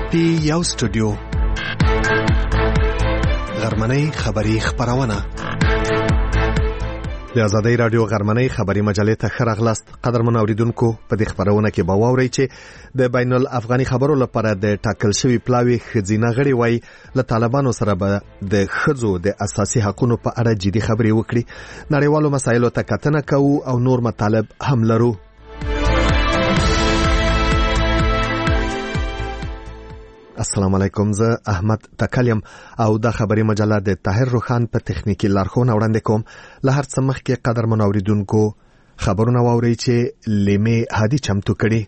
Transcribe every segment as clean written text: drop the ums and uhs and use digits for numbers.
یو سټوډیو غرمنۍ خبری خبرونه د آزادۍ رادیو غرمنۍ خبری مجلې ته ښه راغلاست. قدرمن اوریدونکو، په دې خبرونه کې به واورئ چې د بین الافغاني خبرو لپاره د ټاکل شوی پلاوي ښځینه غړي وایي له طالبانو سره به د ښځو د اساسي حقوقو په اړه جدي خبرې وکړي. نړیوالو مسایلو ته کتنه کوو او نور مطالب هم لرو. السلام علیکم، زه احمد تکلیم او دا خبری مجله د طاهر روخان په تخنیکی لارښوونه وړاندې کوم. له هر څه مخکې قدرمن اوریدونکو خبرونه واورئ چې لیمه هادي چمتو کړي.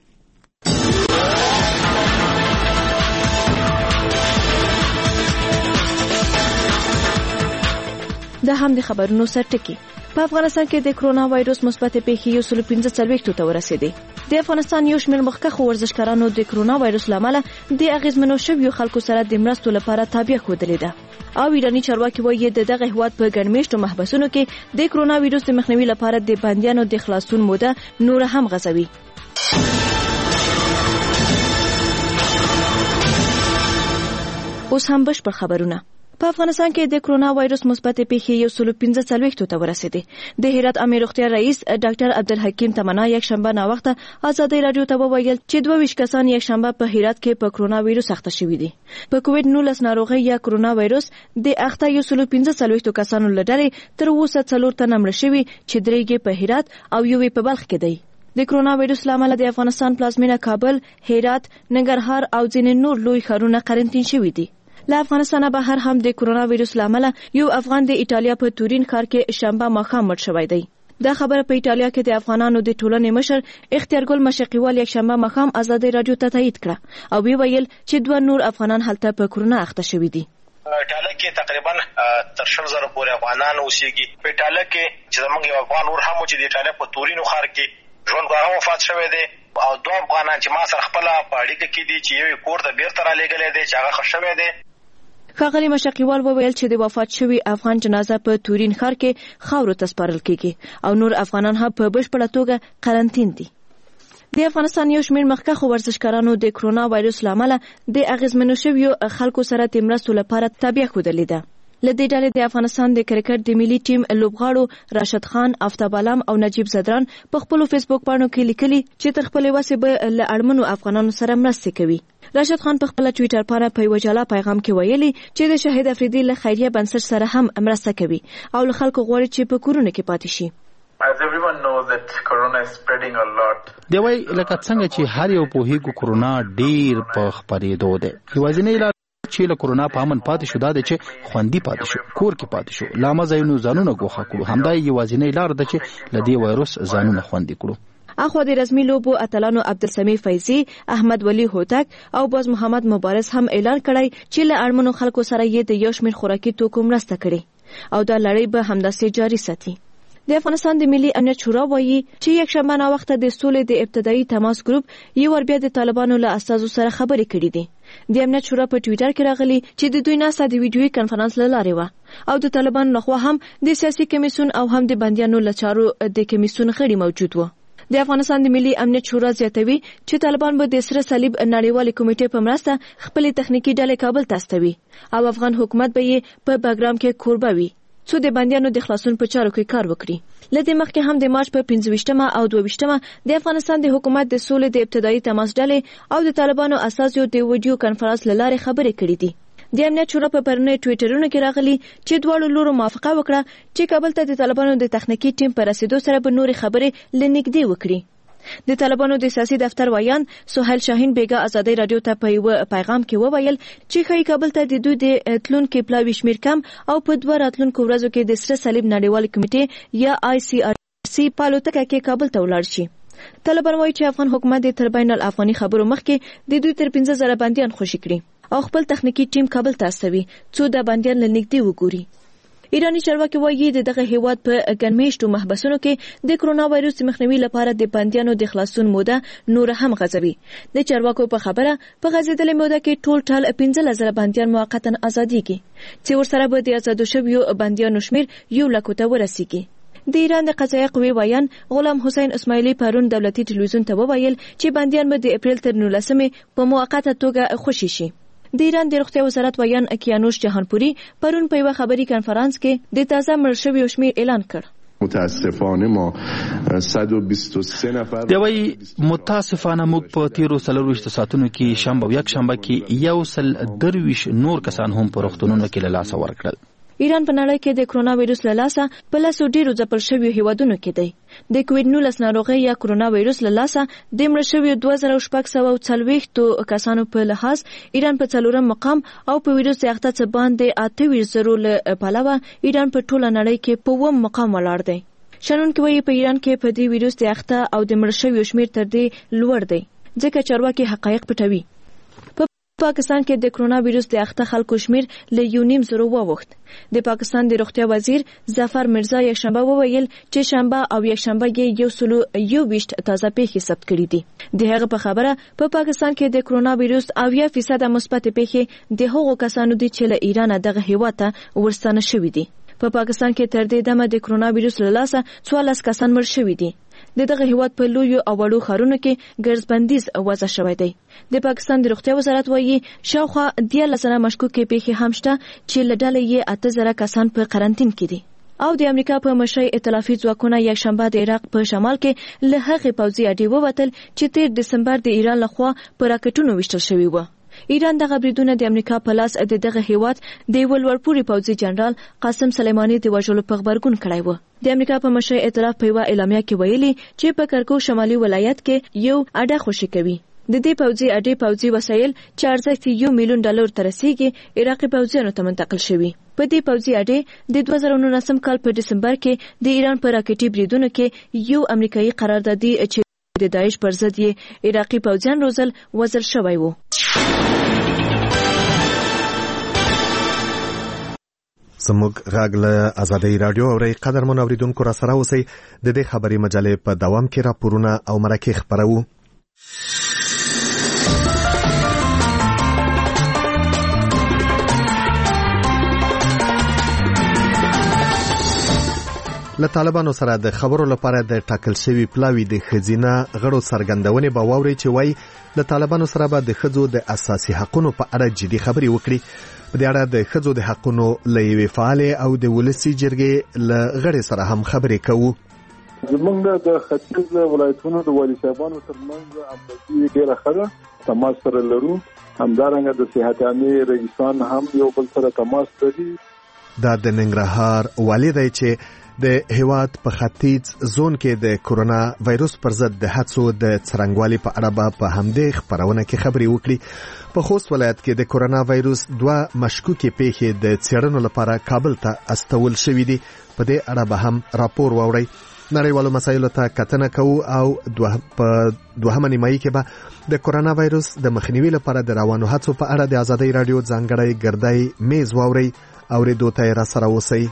دا هم د خبرونو سرټکی. په افغانستان کې د کرونا وایروس مثبت پیښې 145 ته ورسېدې. د افغانستان یو شمېر مخکښ ورزشکارانو د کرونا وایروس لامل د اغیزمنو شویو خلکو سره د مرستو لپاره تابع ښودلې ده. او ایرانی چارواکي وایي د دغه هیواد په ګڼمېشتو محبسونو کې د کرونا وایروس د مخنیوي لپاره د بندیانو د خلاصون موده نور هم غځوي. اوس هم بشپړ خبرونه. په افغانستان کې د کرونا وایروس مثبت پیښې 145 ته ورسېدې. د هرات عامه روغتیا رئیس ډاکټر عبدالحکیم تمنا یک شنبه ناوخته آزادۍ رادیو ته وویل چې 22 کسان یک شنبه په هرات کې په کرونا وایروس اخته شوي دي. په کووډ 19 ناروغي یا کرونا وایروس د اخته 145 کسانو لړۍ تر اوسه 4 تنه مړ شوي چې 3 په هرات او یو په بلخ کې دي. د کرونا وایروس لامل د افغانستان پلازمینه کابل، هرات، ننګرهار او ځینې نور لوی ښارونه قرنطین شوي دي. له افغانستانه بهر هم د کرونا وایروس لامل یو افغان د ایټالیا په تورین ښار کې شنبه ماښام مړ شوی دی. دا خبره په ایټالیا کې د افغانانو د ټولنې مشر اختیارګل مشقیوال یک شنبه ماښام آزادۍ رادیو ته تایید کړه او ویل چې 2 نور افغانان هلته په کرونا اخته شوي دي. ایټالیا کې تقریبا تر 100,000 پورې افغانان اوسېږي. په ایټالیا کې چې زموږ یو افغان ور هم چې د ایټالیا په تورین ښار کې ژوند هغه وفات شوی دی او 2 افغانان چې ما سره خپل په اړیکه کې دي چې یو کور ته بیرته را لېږلې دي چې هغه ښه شوی دی. ښاغلي مشقیوال وویل چې د وفات شوي افغان جنازه په تورین ښار کې خاورو ته سپارل کیږي او نور افغانان هم په بشپړه توګه قرنطین دي. د افغانستان یو شمېر مخکښ ورزشکارانو د کرونا وایروس لامل د اغیزمنو شویو خلکو سره د مرستو لپاره تابع ښودلې ده. له دې ډلې د افغانستان د کرکټ د ملي ټیم لوبغاړو راشد خان، آفتاب علم او نجیب زدران په خپلو فیسبوک پاڼو کې لیکلي چې تر خپلې وسې به له اړمنو افغانانو سره مرستې کوي. راشد خان په خپل ټویټر پاڼه په یو جلا پیغام کې ویلي چې د شهید افریدي له خیریه بنسټ سره هم مرسته کوي او له خلکو غواړي چې په کورونو کې پاتې شي. دی وای لکه څنګه چې هر یو پوهیږي کرونا ډیر په خپرېدو ده. یوازینی لار چې له کرونا په امن پاتې شو دا چې خوندي پاتې شو، کور کې پاتې شو، لامزاینو ځانونه ګوښه کړو. همدا یوازینی لار ده چې له دې وایروس ځانونه خوندي کړو. اخو د رسمي لوبو اتلانو عبدالسمی فیضی، احمد ولی هوتک او باز محمد مبارز هم اعلان کړی چې له اړمنو خلکو سره یې د یو شمېر خوراکي توکو مرسته کړي او دا لړۍ به همداسې جاري ساتي. د افغانستان د ملي امنیت شورا وایي چې یک شنبه ناوخته د سولې د ابتدایي تماس ګروپ یو ور بیا د طالبانو له استازو سره خبرې کړې دي. د امنیت شورا په ټویټر کې راغلي چې د دوی ناسته د ویډیوي کنفرانس له لارې وه او د طالبانو لخوا هم د سیاسي کمیسیون او هم د بندیانو له چارو د کمیسیون غړي موجود وو. د افغانستان د ملي امنیت شورا زیاتوي چې طالبان به د سره صلیب نړیوالې کمیټې په مرسته خپلې تخنیکي ډلې کابل ته استوي او افغان حکومت به یې په بګرام کې کوربه وي څو د بندیانو د خلاصون په چارو کې کار وکړي. له دې مخکې هم د مارچ په 25 او 22 د افغانستان د حکومت د سولې د ابتدایي تماس ډلې او د طالبانو اساسیو د ویډیو کنفرانس له لارې خبرې کړې دي. د امنیت شورا په پرونی ټویټرونو کې راغلي چې دواړو لورو موافقه وکړه چې کابل ته د طالبانو د تخنیکي ټیم پر رسیدو سره به نورې خبرې لنږدې وکړي. د طالبانو د سیاسي دفتر وایان سهیل شاهین بیګا آزادۍ رادیو ته په یو پیغام کې وویل چې ښایي کابل ته د دوی د تلونکو پلاوي شمیر کم او په 2 راتلونکو ورځو کې د سره صلیب نړیوالې کمیټې یا ICRC په الوتکه کې کابل ته ولاړ شي. طالبان وایي چې افغان حکومت د تر بین الافغاني خبرو مخکې د دوی تر 15,000 بندیان خوشي کړي او خپل تخنیکي ټیم کابل ته استوي څو د بندیان لنږدې وګوري. ایرانی چارواکي وایي دغه هیواد په ګڼمېشتو محبسونو کې د کرونا وایروس مخنیوي لپاره د بندیانو د خلاصون موده نور هم غځوي. د چارواکو په خبره په غځېدلې موده کې ټول 15,000 بندیان موقتا ازاديږي چې ورسره به د آزادو شویو بندیانو شمیر 1 لک ته ورسیږي. د ایران د قضایه قوې وایان غلام حسین اسماعیلی پرون دولتي ټلویزیون ته وویل چې بندیان به د اپریل تر 19 په موقته توګه خوشي شي. د ایران د روغتیا وزارت وایان کیانوش جهانپوري پرون په یو خبري کانفرنس کې د تازه مړ شویو شمیر اعلان کړ. متاسفانه ما 123 نفر دوی متاسفانه موږ په تیرو 23 ساعتونو کې شنبه او یک شنبه کې 123 نور کسان هم په روغتونونو کې له لاسه ورکړل. ایران په نړۍ کې د کرونا وایروس له لاسه په لاسو ډیرو ځپل شویو هیوادونو کې دی. د کووډ-19 ناروغي یا کرونا وایروس له لاسه د مړ شویو 2640 کسانو په لحاظ ایران په 4م مقام او په وایروس د اخته څخه باندې 28 له پلوه ایران په ټوله نړۍ کې په 1 مقام ولاړ دی. شنونکي وایي په ایران کې په دې وایروس د اخته او د مړ شویو شمیر تر دې لوړ دی ځکه چارواکي حقایق پټوي. پاکستان کې د کرونا وایروس د اخته خلکو شمیر له 1.5 ووخت. د پاکستان د روغتیا وزیر ظفر مرزا یک شنبه وویل چې شنبه او یک شنبه کې 121 تازه پیښې ثبت کړې دي. د هغه په خبره په پاکستان کې د کرونا وایروس 80% مثبت پیښې د هغو کسانو دي چې له ایران دغه هیواد ته ورستانه شوي دي. په پاکستان کې تر دې دمه د کرونا وایروس له لاسه 14 کسان مړ شوي دي. دغه هیواد په لویو او وړو ښارونو کې ګرځبندیز وضع شوی دی. د پاکستان د روغتیا وزارت وایي شاوخوا 13 مشکوکې پیښې هم شته چې له ډلې یې 8000 کسان په قرنټین کې دي. او د امریکا په مشرۍ ائتلافي ځواکونه یک شنبه د عراق په شمال کې له هغې پوځي اډې ووتل چې 13 دسمبر د ایران لخوا په راکټونو ویشتل شوي وو. ایران دغه بریدونه د امریکا په لاس د دغه هیواد د ولورپوري پوځي جنرال قاسم سلیمانی د وژلو په خبرګون کړی و. د امریکا په مشرۍ ائتلاف په یوه اعلامیه کې ویلي چې په کرکوک شمالي ولایت کې یو اډه خوشي کوي. د دې پوځي اډې پوځي وسایل چې ارزښت $1 میلیون ته رسیږي عراقي پوځیانو ته منتقل شوي. په دې پوځي اډې د 2019 کال په دسمبر کې د ایران په راکټي بریدونو کې یو امریکایي قراردادي چې د داعش پر ضد یې عراقي پوځیان روزل وژل شوی و. زموږ غږ له آزادۍ رادیو اورئ. قدرمن اوریدونکو را سره اوسئ. د دې خبري مجلې په دوام کې راپورونه او مرکې خپرو. له طالبانو سره د خبرو لپاره د ټاکل شوی پلاوی د خزینه غړو څرګندونې به واوري چې وایي له طالبانو سره به د ښځو د اساسي حقوقو په اړه جدي خبرې وکړي. په دې اړه د ښځو د حقوقو له یوې فعالې او د ولسي جرګې له غړي سره هم خبرې کوو. زمونږ د ختیځ ولایتونو د والي صاحبانو ترمنځ همغږي ډېره ښه ده. تماس سره لرو. همدارنګه د صحت عامې رئیسان هم یو بل سره تماس لري. دا د ننګرهار والي دی چې د هیواد په ختیځ زون کې د کرونا وایروس پر ضد د هڅو د څرنګوالي په اړه به په همدې خبرونه کې خبرې وکړي. په خوست ولایت کې د کرونا وایروس 2 مشکوکې پیښې د څېړنو لپاره کابل ته استول شوې دي. په دې اړه به هم راپور واورئ. نړیوالو مسایلو ته کتنه کوو او په دوهمه نیمایي کې به د کرونا وایروس د مخنیوي لپاره د روانو هڅو په اړه د آزادۍ رادیو ځانګړی ګردی میز واورئ. اوریدو ته را سره اوسئ.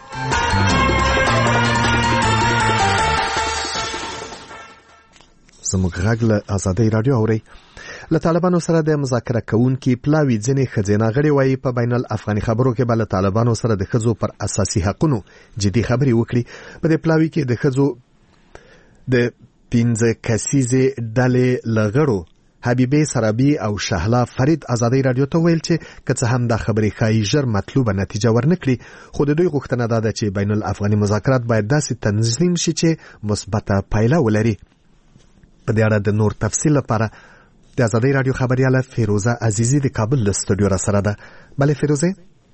زموږ غږ له آزادۍ رادیو اورئ. له طالبانو سره د مذاکره کوونکي پلاوی ځینې ښځینه غړي وایي په بین الافغاني خبرو کې به له طالبانو سره د ښځو پر اساسي حقوقو جدي خبرې وکړي. په دې پلاوی کې د ښځو د 15 کسیزې ډلې له غړو حبیبه سرابي او شهلا فرید آزادۍ رادیو ته ویل چې که څه هم دا خبرې ښایي ژر مطلوبه نتیجه ورنکړي، خو د دوی غوښتنه دا ده چې بین الافغاني مذاکرات باید داسې تنظیم شي چې مثبته پایله ولري. په دې اړه د نور تفصیل لپاره د آزادۍ رادیو خبرياله فیروزه عزیزی د کابل له استودیو را سره ده. بله فیروزه.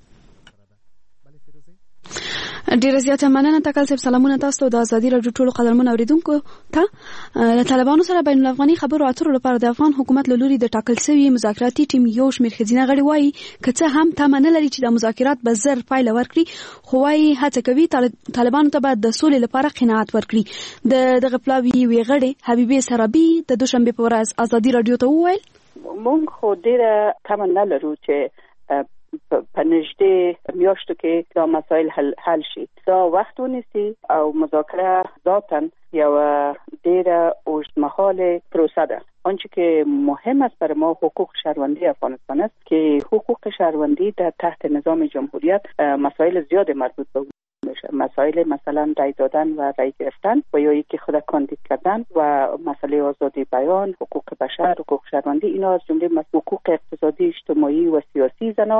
ډیره زیاته مننه تکل صاحب. سلامونه تاسو ته د آزادۍ رادیو ټولو قدرمنو اوریدونکو ته. له طالبانو سره بین الافغاني خبرو اترو لپاره د افغان حکومت له لوري د ټاکل شوی مذاکراتي ټیم یو شمېر ښځینه غړي وایي که څه هم تمه نه لري چې د مذاکرات به زر پایله ورکړي، خو وایي هڅه کوي طالبانو ته باید د سولې لپاره قناعت ورکړي. دغه پلاوي یوې غړې حبیبه سرابي د دوشنبه په ورځ آزادۍ رادیو ته وویل مونږ خو ډیره تمه نه لرو چې په نږدې میاشتو کې دا مسایل حل شي. دا وخت ونیسي او مذاکره ذاتاً یو ډیره اوږدمهاله پروسه ده. آنچه که مهم است برای ما حقوق شهروندی افغانستان است که حقوق شهروندی در تحت نظام جمهوریت مسائل زیاد مربوط به مسائل مثلا رای دادن و رای گرفتن و یا اینکه خود کاندید کردن و مسئله آزادی بیان، حقوق بشر، حقوق شهروندی، اینا از جمله حقوق اقتصادی، اجتماعي و سیاسي زنا.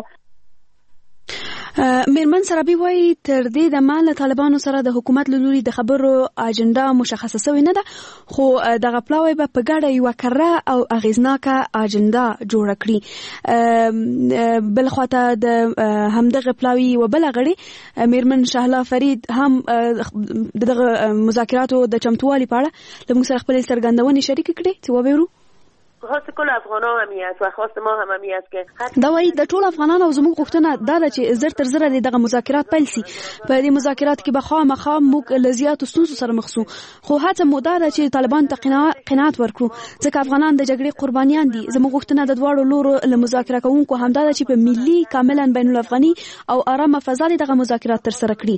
میرمن سرابي وایي تر دې د مال طالبانو سره د حکومت له لوري د خبرو اجنډا مشخصه شوې نه ده، خو دغه پلاوی به په ګډه یو کره او اغیزناکه اجنډا جوړ کړي. بل خواته د همدغه پلاوی و بل غړي میرمن شهلا فرید هم دغه مذاکراتو د چمتووالي په اړه لږ سره خپل څرګندونې شریک کړي چې وبېرو. خواست کل افغانان هم است و خواست ما هم است که دا وایي د ټول افغانانو زموږ غوښتنه دا ده چې زر تر زره دغه مذاکرات پیل شي. په دې مذاکرات کې به خامخا موږ له زیاتو ستونزو سره مخ شو، خو هڅه مو دا ده چې طالبان ته قناعت ورکړو، ځکه افغانان د جګړې قربانیان دي. زموږ غوښتنه د دواړو لورو له مذاکره کوونکو همدا ده چې په ملي کاملا بین الافغاني او آرامه فضا دغه مذاکرات تر سره کړي.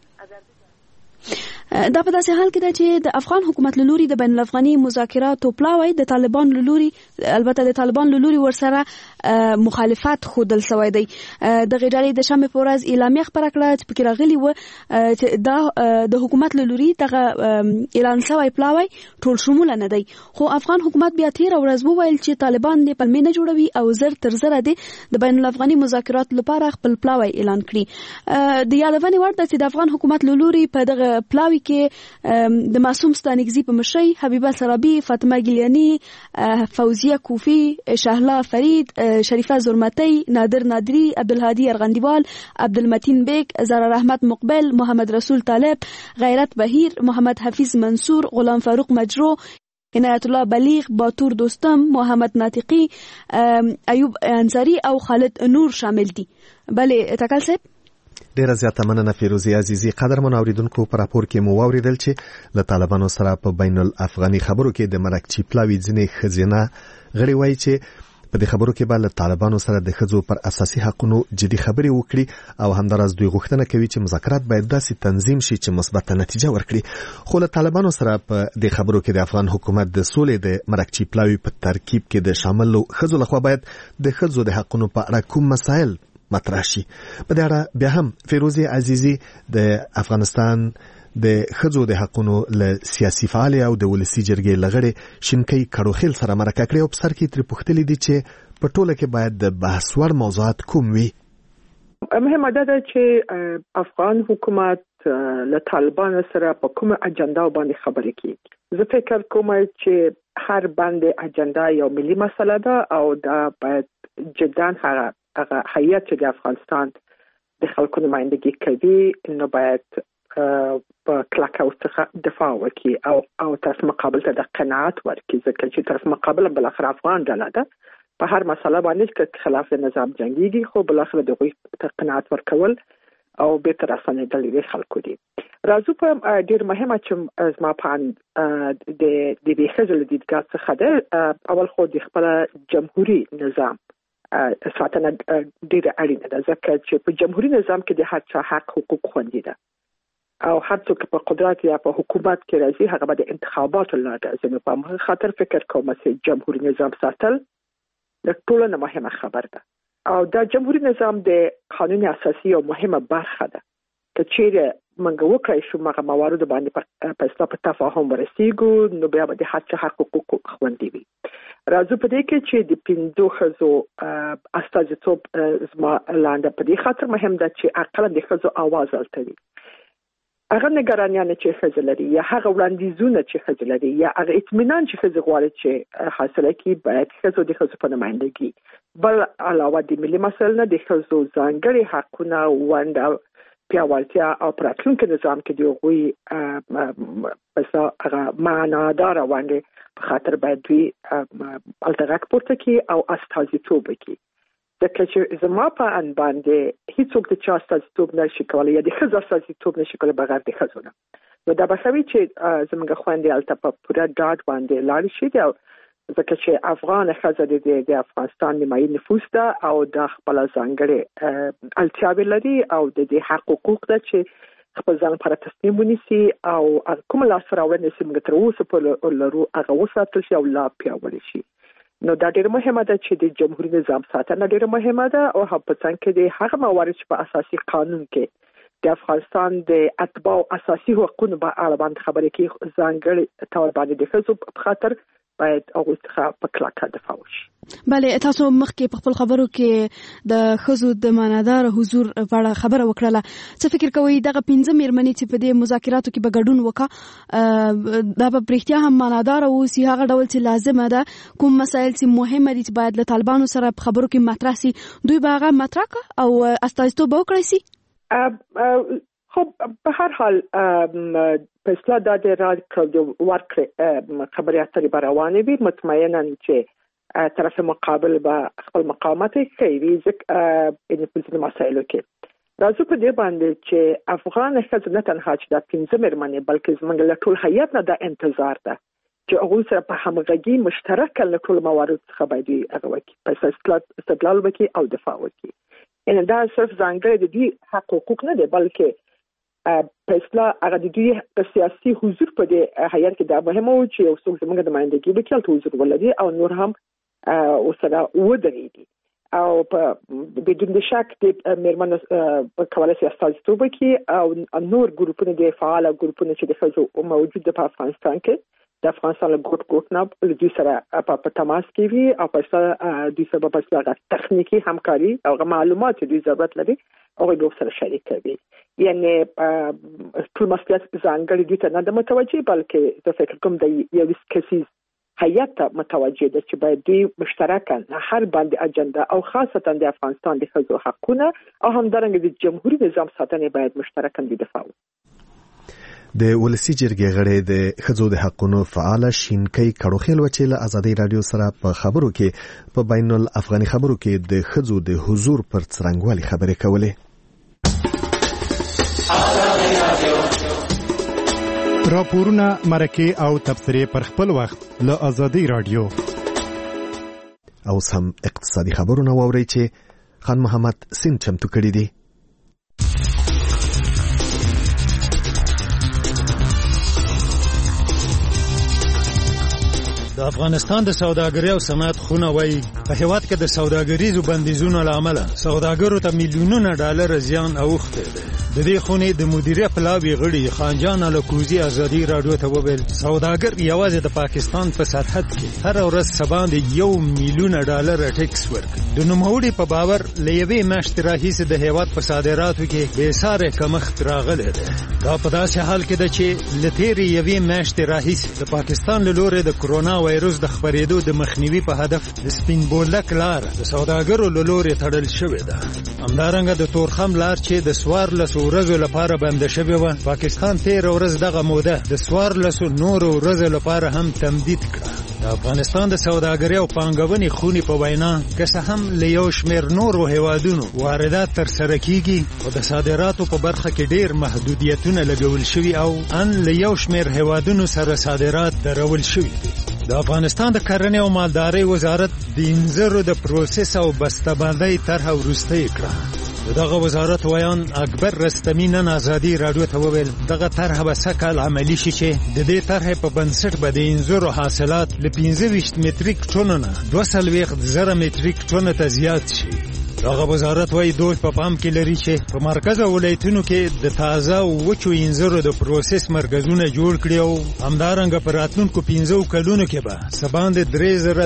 دا په داسې حال کې ده چې د افغان حکومت له لوري د بین الافغاني مذاکراتو پلاوی د طالبان له لوري البته د طالبان له لوري ورسره مخالفت ښودل شوی دی. د غډالې د شنبې په ورځ اعلامیه خپره کړه چې پکې راغلي و چې دا د حکومت له لوري دغه اعلان شوی پلاوی ټول شموله نه دی، خو افغان حکومت بیا تیر ورځ وویل چې طالبان د پلمې نه جوړوي او زر تر زره د بین الافغاني مذاکرات لپاره خپل پلاوی اعلان کړي. د یادونې وړ ده چې د افغان حکومت له لوري په دغه پلاوی کې د معصوم ستانکزي په مشرۍ حبیبه سرابي، فاطمه ګلیاني، فوزیه کوفی، شهلا فرید، شریفه زرمتی، نادر نادری، عبدالهادي ارغندیوال، عبدالمتین بیگ، زهرا رحمت مقبل، محمد رسول طالب، غیرت بهیر، محمد حفیظ منصور، غلام فاروق مجرو، عنایت الله بلیغ، باتور دوستم، محمد ناطقی، ایوب انصاری او خالد نور شامل دي. بله تکل صاحب ډیره زیاته مننه فیروزی عزیزی. قدرمن اوریدونکو په راپور کې مو واوریدل چې له طالبانو سره په بین الافغاني خبرو کې د مرکچی پلاوی ځینې خزینه غړي وایي چې په دې خبرو کې به له طالبانو سره د ښځو پر اساسي حقوقو جدي خبرې وکړي او همداراز دوی غوښتنه کوي چې مذاکرات باید داسې تنظیم شي چې مثبت نتیجه ورکړي. خو له طالبانو سره په دې خبرو کې د افغان حکومت د سولې د مرکچی پلاوی په ترکیب کې د شامل ښځو لخوا باید د ښځو د حقوقو په اړه کوم مسائل مطرح شي. په دې اړه بیا هم فیروزی عزیزی د افغانستان د ښځو د حقوقو له سیاسي فعال او د ولسي جرګې لغړي شینکۍ کړوخیل سره مرکه کړې او په سر کې تر پوښتلې دي چې په ټوله کې باید د بحث وړ موضوعات کوم وي. مهمه ده چې افغان حکومت له طالبان سره په کومه اجنډا باندې خبرې کوي. زه فکر کوم چې هر باندې اجنډا یو ملي مسله ده او دا باید جداً هغه هیئت چې د افغانستان د خلکو نمائندګي کوي نو باید په کلکه څخه دفاع وکړي او تاسو مقابل ته د قناعت ورکړي، ځکه چې تاسو مقابل بل اخر افغان ډله ده په هر مسله باندې چې خلاف نظام جنگيږي، خو بل اخر دغه ته قناعت ورکول او به تر اسانه د خلکو دي. راځو په ډیر مهمه چې زما په د بهزل دیدګاه څخه ده. اول خو د خپل جمهوریت نظام ساتنه ډیره اړینه ده، ځکه چې په جمهوریت نظام کې د هر چا حق حقوق خوندي ده او هر څوک په قدرت یا په حکومت کې راځي هغه به د انتخاباتو لاره زموږ په خاطر فکر کوم چې جمهوریت نظام ساتل د ټولو نه مهمه خبر ده او دا جمهوریت نظام د قانون اساسي او مهمه برخه ده. که چیرې موږ وکړای شو هغه موارد باندې په اصطلاح په تفاهم ورسیږو نو بیا به د هر چا حق حقوق خوندي وي. راځو په دې کې چې د 5 ښځو استازیتوب زما لاندې په دې خاطر مهم ده چې اقل د ښځو आवाज التوي. هغه نگرانیان چې ښځې لري یا هغه وړاندیزونه چې ښځې لري یا هغه اطمینان چې ښځې غواړي چې حاصله کړي باید ښځو د ښځو په نمائندګي بل علاوه د ملي مسایلو نه د ښځو ځانګړي حقونه ونده پیاوړتیا او پراتلونکو نظام کې دی غوي پس هغه معنادار ونده په خاطر باید دوی التغاک پورته کی او استازیتوب وکړي. ځکه چې زما په ان باندې هیڅوک د چا استازیتوب نشي کولای یا د ښځو استازیتوب نشي کولای بغیر د ښځو نه. نو دا به ښوي چې زموږ خويندې الته په پوره ډاډ باندې لاړ شي ځکه چې افغان ښځه د افغانستان نیمایي نفوس ده او د خپل ځانګړي اړتیاوې لري او د حقوق ده چې خپل ځان پر تصمیم ونیسي او کوم لاسراوړنې چې موږ تر اوسه په لرو هغه وساتل شي او لا پیاوړی شي. نو دا ډېر مهمه ده چې د جمهوریت نظام ساتنه ډېر مهمه ده او په څنګه کې د هغه موارد په اساسي قانون کې د افغانستان د اتباع اساسي حقوقو په اړه باندې خبرې کوي ځانګړي تور باندې د خصوص په خاطر باید هغه څخه په کلکه دفاع وشي. بله تاسو مخکې په خپل خبرو کې د خزو د مانادار حضور په اړه خبره وکړه. څه فکر کوئ دغه 15 میرمنې چې په دې مذاکراتو کې به ګډون وکړي دا په پرختیا هم مانادار او سی هغه ډول چې لازمه ده کوم مسایل چې مهمه دي چې باید له طالبانو سره په خبرو کې مطرح سي دوی به هغه مطرح او استازیتوب وکړي سي؟ خب به هر حال په اصطلاح د ورکړې خبرې اترې به روانې وي. مطمئنا چې طرف مقابل به خپل مقاومت کوي ځکه په ځینو مسایلو کې راځو په دې باندې چې افغان ښځې نه تنها چې د 15 میرمنې بلکې زموږ له ټول هیئت نه د انتظار ده چې هغوی سره په همغږي مشترکه له ټولو موارد څخه باید هغه وکړي په استدلال وکړي او دفاع وکړي. یعنې دا صرف ځانګړی د دوی حقوق نه دی بلکې په اصطلاح هغه د دوی په سیاسي حضور په دې هیئت کې دا مهمه و چې یو څوک زموږ د نمایندګي وکړي هلته حضور ولري او نور هم ورسره ودرېږي او په بدون د شک د میرمنو کولی شي استازیتوب وکړي او نور ګروپونه د فعاله ګروپونه چې د ښځو موجود په افغانستان کې د افغانستان له ګوټ نه دوی سره په تماس کې وي او په دوی سره په اصطلاح تخنیکی همکاري او معلومات چې دوی ضرورت لري هغوی به ورسره شریک کوي. یعنی ټول مسئولیت ځانګړي دوی ته نه ده متوجه بلکې زه فکر کوم د یو کسیز هیئت ته متوجه ده چې باید دوی مشترکاً هر باندې اجنډا او خاصتا د افغانستان د ښځو حقونه او همدارنګه د جمهوریت نظام ساتنې باید مشترکاً دفاع وکړي. د ولسی جرګې غړي د ښځو د حقونو فعال شینکۍ کړوخیل وچې له ازادي رادیو سره په خبرو کې په بین الافغاني خبرو کې د ښځو د حضور پر څرنګوالي خبرې کولې. راپورونه مرکه او تبصرې پر خپل وخت له ازادي رادیو. اوس هم اقتصادي خبرونه واورئ چې خان محمد سین چمتو کړي دي. د افغانستان د سوداګرۍ او صنعت خونه وایي په هیواد کې د سوداګریزو بندیزونو له امله سوداګرو ته میلیونونه ډالر زیان اوښتی دی. د دې خونې د مدیریت پلاوي غړي خانجان الکوزي ازادي رادیو ته وویل سوداګر یوازې د پاکستان په سرحد کې هر ورځ سباندې 1 میلیون ډالر ټیکس ورکوي. د نوموړي په باور له یوې میاشتې راهیسې د هیواد په صادراتو کې بېسارې کمښت راغلی دی. دا په داسې حال کې ده چې له تېرې یوې میاشتې راهیسې د پاکستان له لورې د کرونا وایرس د خپرېدو د مخنیوي په هدف د سپین بولدک لار د سوداګرو له لورې تړل شوې ده. همدارنګه د تورخم لار چې د 14 ورځو لپاره بنده شوې وه پاکستان 13 ورځ دغه موده د 14 نورو ورځو لپاره هم تمدید کړه. د افغانستان د سوداګرۍ او پانګونې خونې په وینا که څه هم له یو شمېر نورو هیوادونو واردات ترسره کیږي او د صادراتو په برخه کې ډېر محدودیتونه لګول شوي او ان له یو شمېر هیوادونو سره صادرات درول شوي دي. د افغانستان د کرنې او مالدارۍ وزارت د انځرو د پروسس او بسته‌بندۍ طرحه وروستۍ کړه. دغه وزارت ویان اکبر رستمی نن ازادي رادیو ته وویل دغه طرحه به سکهال عملی شي چې د دې طرحې په بنسټ به د انځرو حاصلات له 25 متریک ټنو نه 2,000 متریک ټنو ته زیات شي. دغه وزارت وایي دوی په پام کې لري چې په مرکز او ولایتونو کې د تازه او وچو انځرو د پروسس مرکزونه جوړ کړي او همدارنګه په راتلونکو 15 کلونو کې به سباندې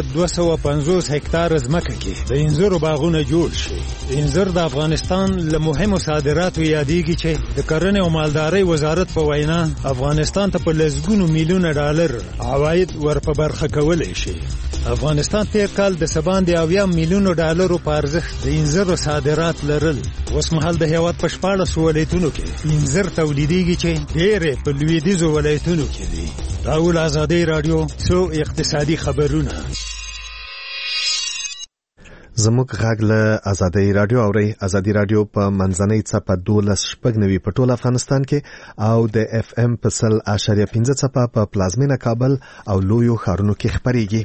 3250 هکتار ځمکه کې د انځرو باغونه جوړ شي. انځر د افغانستان له مهمو صادراتو یادېږي چې د کرنې او مالدارۍ وزارت په وینا افغانستان ته په لسګونو میلیونه ډالر عواید ورپه برخه کولی شي. افغانستان تیر کال د سباندې 70 میلیونو ډالرو په ارزښت د انځرو صادرات لرل. اوس مهال د هیواد په 14 ولایتونو کې انځر تولیدېږي چې ډېرې په لویدیځو ولایتونو کې دي. راول ازادي رادیو سو اقتصادي خبرونه. زموږ غږ له ازادي رادیو اوري. ازادي رادیو په منځنۍ څپه 12.9 په ټول افغانستان کې او د اف ام په 100.5 څپه په پلازمینه کابل او لویو ښارونو کې خبريږي.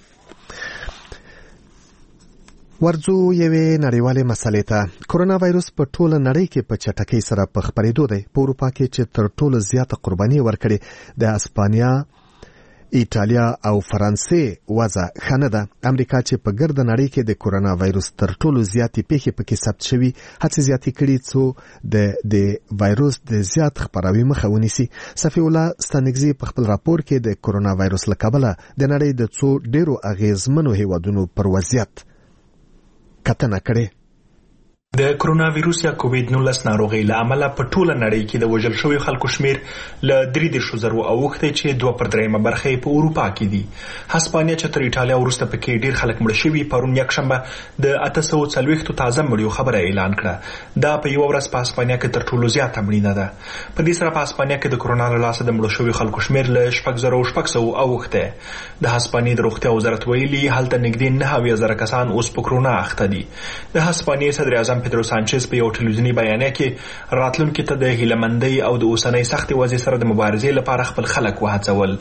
ورځو یوې نړیوالې مسلې ته. کرونا وایرس په ټوله نړۍ کې په چټکۍ سره په خپرېدو دی. په اروپا کې چې تر ټولو زیاته قرباني ورکړې د اسپانیا ایټالیا او فرانسې وضع ښه نه ده. امریکا چې په ګرده نړۍ کې د کورونا وایروس تر ټولو زیاتې پیښې پکې ثبت شوي هڅې زیاتې کړي څو د وایروس د زیات خپراوي مخه ونیسي. صفی الله ستانکزي په خپل راپور کې د کورونا وایروس له کبله د نړۍ د څو ډیرو اغیزمنو هیوادونو پر وضعیت کتنه کړې. د کرونا وایروس یا کووید 19 ناروغي له امله په ټوله نړۍ کې د وژل شوی خلکو شمیر له 3.0 اوښته چې 2/3 برخه په اروپا کې دي. هسپانیا چې تر ایټالیا وروسته پکې ډیر خلک مړ شوي پرون یکشنبه د 840 تازه مړیو خبره اعلان کړه. دا په یو ورځ په هسپانیا کې تر ټولو زیاته مړینه ده. په دې سره په هسپانیا کې د کرونا له لاسه د مړ شوی خلکو شمیر له 4600 اوښته. د هسپانیا د روغتیا وزارت ویلي هلته نږدې 9000 کسان اوس په کرونا اخته دي. د هسپانیا صدر اعظم پیدرو سانچز په یو ټلویزیوني بیانیه کې راتلونکي ته د هیلهمندۍ او د اوسنۍ سختې وضعیت سره د مبارزې لپاره خپل خلک وهڅول.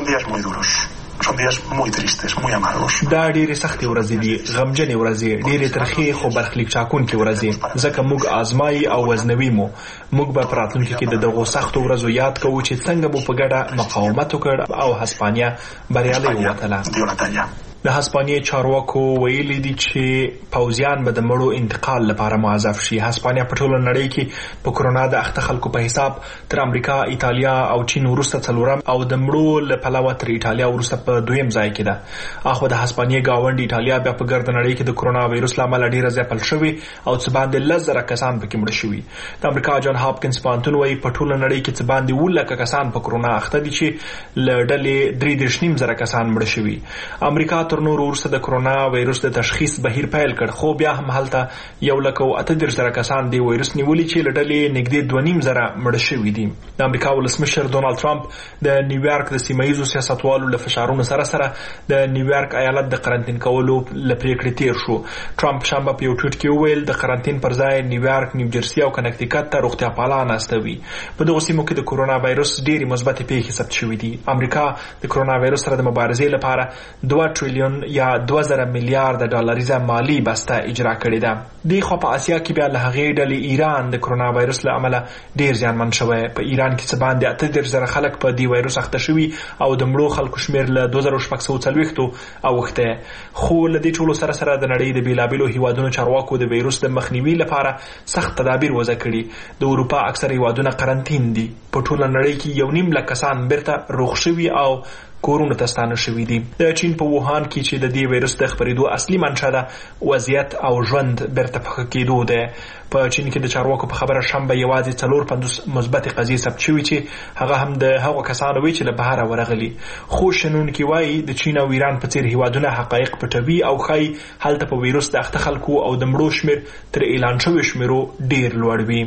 دا ډېرې سختې ورځې دي، غمجنې ورځې، ډېرې ترخې خو برخلیک ټاکونکې ورځې، ځکه موږ آزمایي او وزنوي مو. موږ به په راتلونکي کې د دغو سختو ورځو یاد کوو چې څنګه مو په ګډه مقاومت وکړ او هسپانیا بریالۍ ووتله. د هسپانیا چارواکو ویلي دي چې پوځیان به د مړو انتقال لپاره موظف شي. هسپانیا په ټوله نړۍ کې په کرونا د اخته خلکو په حساب تر امریکا، ایټالیا او چین وروسته څلورم او د مړو له پلوه تر ایټالیا وروسته په دویم ځای کې ده. اخو د هسپانیا گاونډ ایټالیا بیا په ګرد نړۍ کې د کرونا وایروس له امله ډیره ځپل شوی او څه باندې 10,000 کسان پکې مړ شوي. د امریکا جان هاپکینز پوهنتون وايي په ټوله نړۍ کې څه باندې 10,000 کسان په کرونا اخته دي چې له ډلې 3.5 کسان مړ شوي. امریکا تر نورو وروسته د کرونا وایروس د تشخیص بهیر پیل کړ، خو بیا هم هلته 1,38,000 کسان د وایروس نیولي چې له ډلې نږدې 2,500 مړه شوي دي. د امریکا ولسمشر ډونالد ټرمپ د نیویارک د سیمه‌ییزو سیاستوالو له فشارونو سره سره د نیویارک ایالت د قرنطین کولو له پریکړې تیر شو. ټرمپ شنبه په یو ټویټ کې وویل د قرنطین پر ځای نیویارک، نیوجرسي او کنکټیکټ ته روغتیا پالان استوي. په دغو سیمو کې د کرونا وایروس ډېرې مثبتې پیښې ثبت شوي دي. امریکا د کرونا وایروس سره د مبارزې لپاره 2 ټریلیون یا 2000 میلیارډ ډالریزه مالی بسته اجرا کړې ده. د خو په آسیا کې بیا له هغې ډلې ایران د کرونا وایروس له امله ډیر ځانمن شوی. په ایران کې څه باندې 38,000 خلک په دې وایروس اخته شوي او د مړو خلکو شمیر له 2640 اوښته. خو له دې ټولو سره سره د نړۍ د بیلابیلو هیوادونو چارواکو د وایروس د مخنیوي لپاره سخت تدابیر وضع کړي. د اروپا اکثر هیوادونه قرنطین دي. په ټوله نړۍ کې 1.5 لک کسان بیرته روغ شوي او کورونه ته ستانه شوي دي. د چین په ووهان کې چې د دې وایروس د خپرېدو اصلي منشأ ده وضعیت او ژوند بیرته په ښه کېدو ده. په چین کې د چارواکو په خبره شنبه یوازې 450 مثبتې قضیې ثبت شوي چې هغه هم د هغو کسانو وي چې له بهره ورغلي. خو شنونکي وایي د چین او ایران په څېر هیوادونه حقایق پټوي او ښایي هلته په وایروس د اخته خلکو او د مړو شمیر تر اعلان شویو شمیرو ډیر لوړ وي.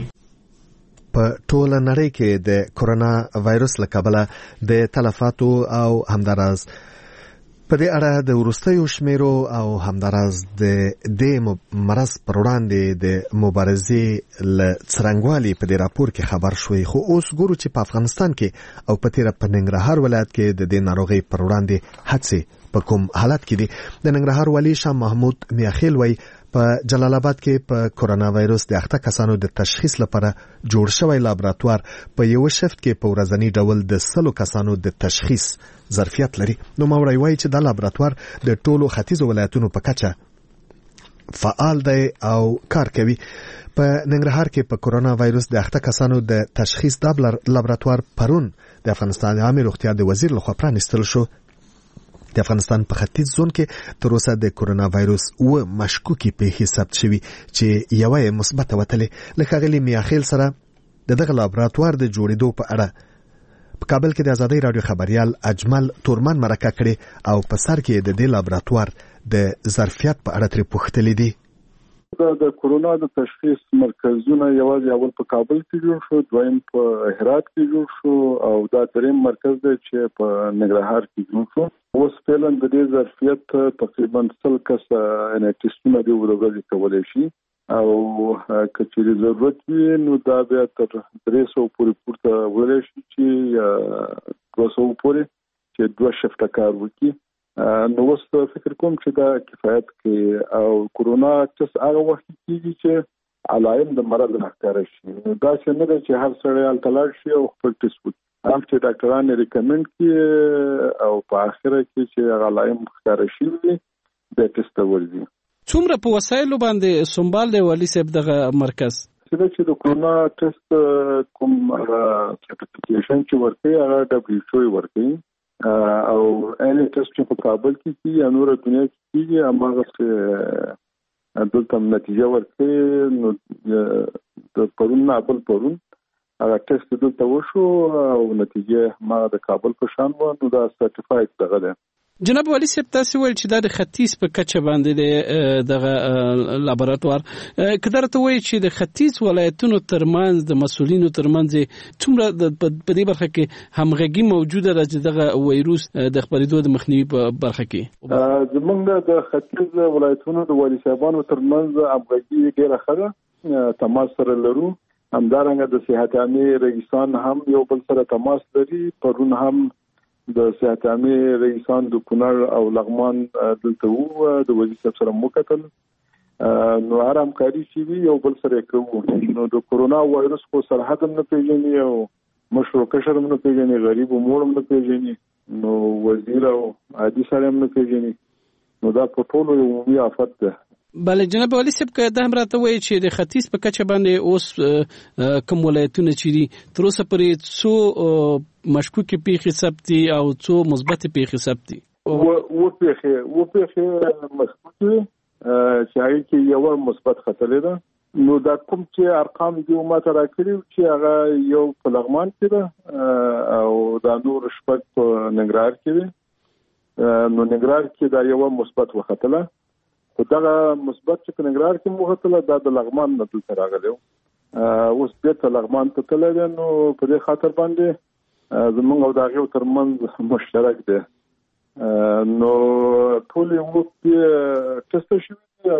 په ټوله نړۍ کې د کورونا وایروس له کبله د تلفاتو او همداراز په دې اړه د وروستیو شمیرو او همداراز د دې مرض پر وړاندې د مبارزې له څرنګوالي په دې راپور کې خبر شوی. خو اوس ګورو چې په افغانستان کې او په تیره په ننګرهار ولایت کې د دې ناروغۍ پر وړاندې هڅې په کوم حالت کې دي. د ننګرهار والي شاه محمود میاخیل وایي په جلال آباد کې په کورونا وایروس د اخته کسانو د تشخیص لپاره جوړ شوی لابراتوار په یو شفت کې په ورځنی ډول د 100 کسانو د تشخیص ظرفیت لري. نو موري وایي چې دا لابراتوار د ټولو ختیځو ولایتونو په کچه فعال دی او کار کوي. په ننګرهار کې په کورونا وایروس د اخته کسانو د تشخیص د لابراتوار پرون د افغانستان عامه روغتیا د وزیر لخوا پرانیستل شو. د افغانستان په ختیځ زون کې تر اوسه د کورونا وایروس و مشکوکي پیښې ثبت شوي چې یوه یې مثبته وتلې. له ښاغلي میاخیل سره د دغه لابراتوار د جوړېدو په اړه په کابل کې د ازادۍ راډیو خبريال اجمل تورمن مرکه کړې او په سر کې د دې لابراتوار د ظرفیت په اړه ترې پوښتلې دي. د کورونا د تشخیص مرکزونه یوازې اول په کابل کې جوړ شو، دویم په هرات کې جوړ شو او دا دریم مرکز دی چې په ننګرهار کې جوړ شو. اوس فعلا د دې ظرفیت تقریبا 100 کس ټیسټونه دی ورغلي کولای شي او کچېرې ضرورت وي نو دا بیا تر 300 پورې پورته وړل شي چې 200 پورې چې 2 شفته کار وکړي. نو اوس فکر کوم چې دا کفایت کوي او کورونا چې هغه وخت کېږي چې علائم د مرض راښکاره شي. دا چې نه ده چې هر سړی التلاړ شي او خپل ټیسټ وکړي. هم چې ډاکټران ریکمند کړي او په اخره کې چې غلایم ښکار شي د ټیسټ ورزي. څومره په وسایلو باندې سنبال دی والي صاحب دغه مرکز چې د کورونا ټیسټ کوم سرټیفیکیشن چې ورکړي هغه WHO ورکړي او ان ټیسټ چې په کابل کې کیږي نور دنیا کې کیږي هغه دلته نتیجه ورکړي. نو د پرون پرون هغه ټیسټ دلته وشو او نتیجه ما د کابل په شان و نو دا سرټیفاید دغه ده. جناب والي صاحب تاسو ویل چې دا د ختیځ په کچه باندې دغه لابراتوار کدر ته وایي چې د ختیځ ولایتونو ترمنځ د مسولینو ترمنځ څومره په دې برخه کې همغږي موجوده ده چې دغه وایروس د خپرېدو د مخنیوي په برخه کې زمونږ د ختیځ ولایتونو د والي صاحبانو ترمنځ همغږي ډیره ښه ده. تماس سره لرو. همدارنګه د صحت عامه رئیسان هم یو بل سره تماس لري. پرون هم د صحت عامه رئیسان د کونړ او لغمان دلته وو د وزیر صاحب سره وکتل. نو آرام کاری چې یو بل سره کوو. نو د کورونا وایرس کو سرحد هم نه پیژني او مشر کشر هم نه پیژني غریب او مور هم نه پیژني نو وزیر او عادي سره هم نه پیژني. نو دا په ټولو عمومي آفت ده. بله جناب والي صاحب که دا هم راته وایي چې د ختیځ په کچه باندې اوس کوم ولایتونه چې دي تر اوسه پورې څو مشکوکې پیښې ثبت دي او څو مثبتې پیښې ثبت دي؟ پیښې مشکوکې چې هغې کې یوه مثبت ختلې ده. نو دا کوم چې ارقام دي ماته راکړي چې هغه یو په لغمان کې ده او دا نور شپږ په ننګرهار کې دي. نو ننګرهار کې دا یوه مثبت وختله. خو دغه مثبت چې ننګرهار کې موختله دا د لغمان نه دلته راغلی اوس بیرته لغمان ته تللی دی. نو په دې خاطر باندې زمونږ او د هغې ترمنځ مشترک دی. نو ټول یې ټسټ شوي دي او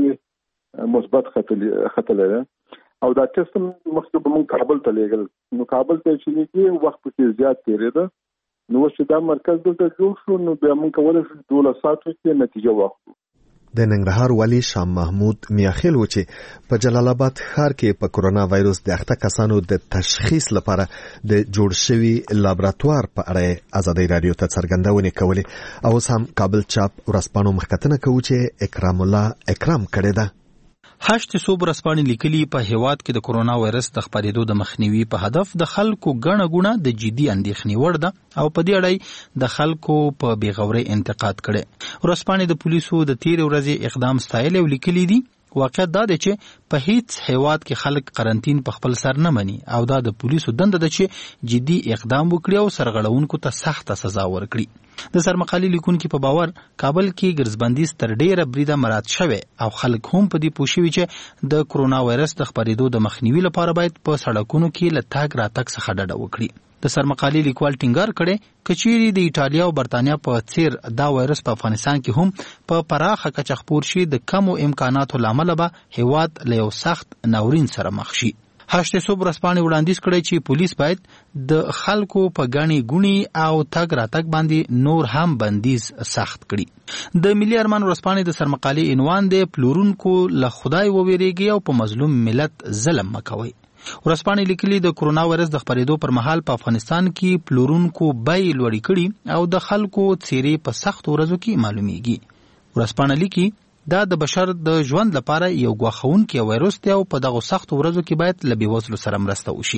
یو مثبت ختلی دی او دا ټسټ مخکې به موږ کابل ته لیږل. نو کابل ته چې لیږي وخت پکې زیات تېرېده. نو اوس چې دا مرکز دلته جوړ شو نو بیا موږ کولی شو 12 ساعتو کې نتیجه واخلو. د ننګرهار والي شاه محمود میاخیل و چې په جلال آباد ښار کې په کورونا وایروس د اخته کسانو د تشخیص لپاره د جوړ شوي لابراتوار په اړه ازادي رادیو ته څرګندونې کولې او اوس هم کابل چاپ ورځپاڼو مخکتنه کوي چې اکرام الله اکرام کړی ده. هشت صوب رسپانې لیکلي په هیواد کې د کورونا وایرس د خپرېدو د مخنیوي په هدف د خلکو ګڼه ګوڼه د جدي اندېښنې وړ ده او په دې اړه د خلکو په بېغورۍ انتقاد کړي. ورځپاڼې د پولیسو د تېرې ورځې اقدام ستایلی او لیکلي دي واقعیت دا دی چې په هیڅ هیواد کې خلک قرنطین په خپل سر نه مني او دا د پولیسو دنده ده چې جدي اقدام وکړي او سرغړونکو ته سخته سزا ورکړي. د سرمقالې لیکونکي په باور کابل کې ګرځبندیز تر ډیره بریده مراعات شوی او خلک هم په دې پوه شوي چې د کورونا وایرس د خپرېدو د مخنیوي لپاره باید په سړکونو کې له تګ راتګ څخه ډډه وکړي. د سرمقالې لیکوال ټینګار کړي کچيري د ایټالیا او برتانیا په څیر دا وایرس په افغانستان کې هم په پراخه کچه خپور شي د کمو امکاناتو لامل به هیواد له یو سخت ناورین سره مخ شي. هشت صوب رسپانې وړاندیز کړی چې پولیس باید د خلکو په غاڼې ګونی او تګ راتګ باندې نور هم بندیز سخت کړي. د ملي ارمان ورسپانې د سرمقالې عنوان دی پلورونکو له خدای وویریږي او په مظلوم ملت ظلم مکوي. ورسپانې لیکلي د کورونا وایرس د خپرېدو پر مهال په افغانستان کې پلورونکو بیې لوړې کړي او د خلکو څیرې په سختو ورځو کې معلومیږي. ورسپانې لیکي دا د بشر د ژوند لپاره یو ګواښونکی وایرس دی او په دغه سختو ورځو کې باید له بېوزلو سره مرسته وشي.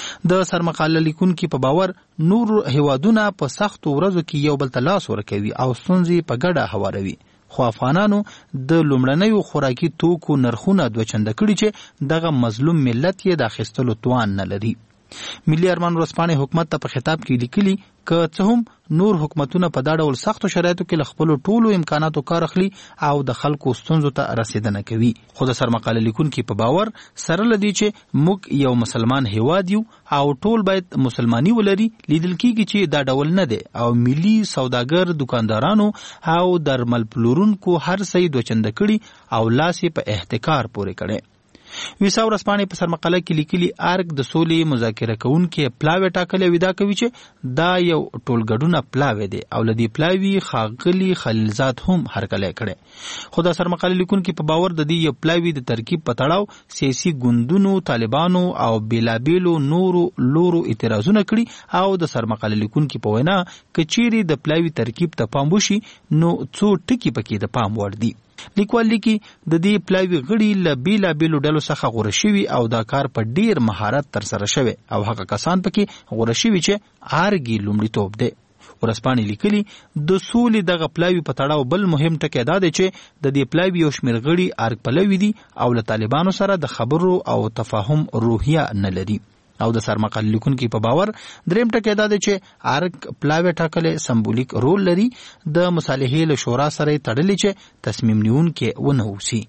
د سرمقاله لیکونکي په باور نور هیوادونه په سختو ورځو کې یو بل ته لاس ورکوي او ستونزې په ګډه هواروي خو افغانانو د لومړنیو خوراکي توکو نرخونه دوه چنده کړي چې دغه مظلوم ملت یې د اخیستلو توان نه لري. ملي ارمان ورځپاڼې حکومت ته په خطاب کې لیکلي که څه هم نور حکومتونه په دا ډول سختو شرایطو کې له خپلو ټولو امکاناتو کار اخلي او د خلکو ستونزو ته رسیدنه کوي خو د سرمقاله لیکونکي په باور سره له دې چې موږ یو مسلمان هیواد یو او ټول باید مسلماني ولري لیدل کېږي چې دا ډول نه دی او ملي سوداګر دکاندارانو او درمل پلورونکو هر څه یې دوه چنده کړي او لاس یې په احتکار پورې کړی. ویسا ورځپاڼې په سرمقاله کې لیکلي ارګ د سولې مذاکره کوونکي پلاوی ټاکلې ودا کوي چې دا یو ټولګډونه پلاوی دی او لدی پلاوی خاغلی خلیلزاد هم هرکلی کړي. خو دا سرمقاله لیکونکي په باور د دې یو پلاوی د ترکیب په تړاو سیاسي ګوندونو، طالبانو او بیلابیلو نورو لورو اعتراضونه کړي او د سرمقاله لیکونکي په وینا کچيري د پلاوی ترکیب ته پام وشي نو څو ټکي پکې د پام وړ دي. لیکوال لیکي د دې پلاوی غړي له بیلابیلو ډلو څخه غوره شوي او دا کار په ډیر مهارت ترسره شوی او هغه کسان پکې غوره شوي چې ارګي لومړیتوب دی. ورځپاڼې لیکلي د سولې دغه پلاوی په تړاو بل مهم ټکی دا دی چې د دې پلاوی یو شمېر غړي ارګ پلوي دي او له طالبانو سره د خبرو او تفاهم روحیه نه لري. او د سرمقاله لیکونکي په باور دریم ټکی دا دی چې ارګ پلاوی ټاکلې سمبولیک رول لري د مصالحې له شورا سره تړلې چې تصمیم نیونکي ونه اوسي.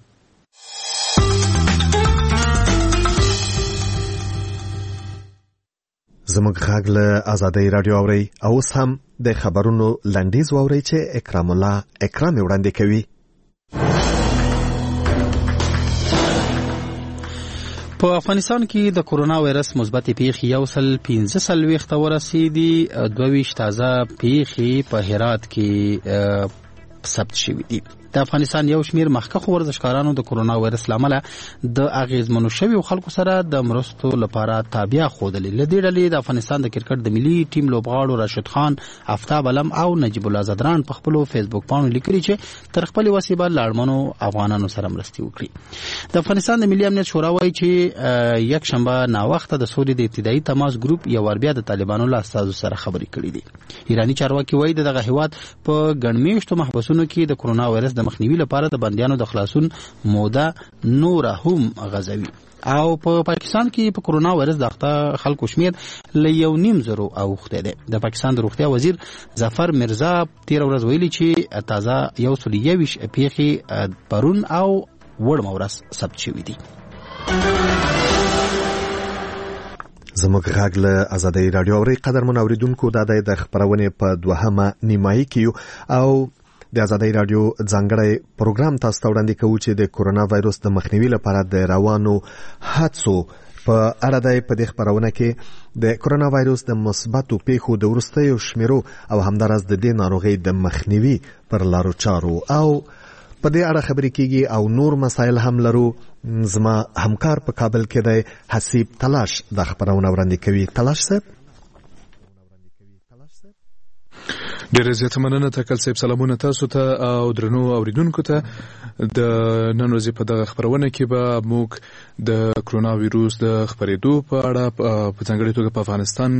زموږ غږ له آزادۍ رادیو اوري او اوس هم د خبرونو لنډیز واوري چې اکرام الله اکرام وړاندې کوي. په افغانستان کې د کورونا وایرس مثبت پیښې 145 ورسېدي، 22 تازه پیښې په هرات کې ثبت شوې دي. د افغانستان یو شمیر مخکښ ورزشکارانو د کورونا وایرس لامل د اغیزمنو شویو خلکو سره د مرستو لپاره تابع خودلې. لدې ډلې د افغانستان د کرکټ د ملي ټیم لوبغاړو راشد خان، آفتاب علم او نجیب الله زدران په خپل فیسبوک باندې لیکلي چې تر خپل وسیبه لاړمنو افغانانو سره مرستي وکړي. د افغانستان د ملي امنیت شورا وایي چې یک شنبه ناوخته د سولې د ابتدایي تماس ګروپ یو ور بیا د طالبانو له استازو سره خبرې کړې دي. ایرانی چارواکي وایي دغه هیواد په ګڼمیشتو محبسونو کې د کورونا وایرس د مخنیوي لپاره د بندیانو د خلاصون موده نور هم غځوي. او په پاکستان کې په کورونا وایرس د اخته خلکو شمیر له 1.5 اوخته ده. د پاکستان د روغتیا وزیر ظفر مرزا تیر ورځ ویلي چې تازه 121 پیښې پرون او وړ مورس ثبت شوې دي. زموږ غږ له آزادۍ رادیو اوري قدرمن اوریدونکو د خبرونې په دوهمه نیمایي کې او د آزادۍ رادیو ځانګړی پروګرام تاسو ته وړاندې کوو چې د کورونا وایرس د مخنیوي لپاره د روانو هڅو په اړه د په دې خبرونه کې د کورونا وایرس د مثبتو پیښو د وروستیو شمیرو او همدارس د دې ناروغۍ د مخنیوي پر لارو چارو او په دې اړه خبرې کیږي او نور مسایل هم لرو. زما همکار په کابل کې د حسیب تلاش د خبرونه وړاندې کوي. تلاش صاحب ډېر زیاته مننه. تکل صاحب سلامونه تاسو ته او درنو اوریدونکو ته. د نن ورځې په دغه خبرونه کې به موږ د کرونا وایروس د خپرېدو په اړه په ځانګړې توګه په افغانستان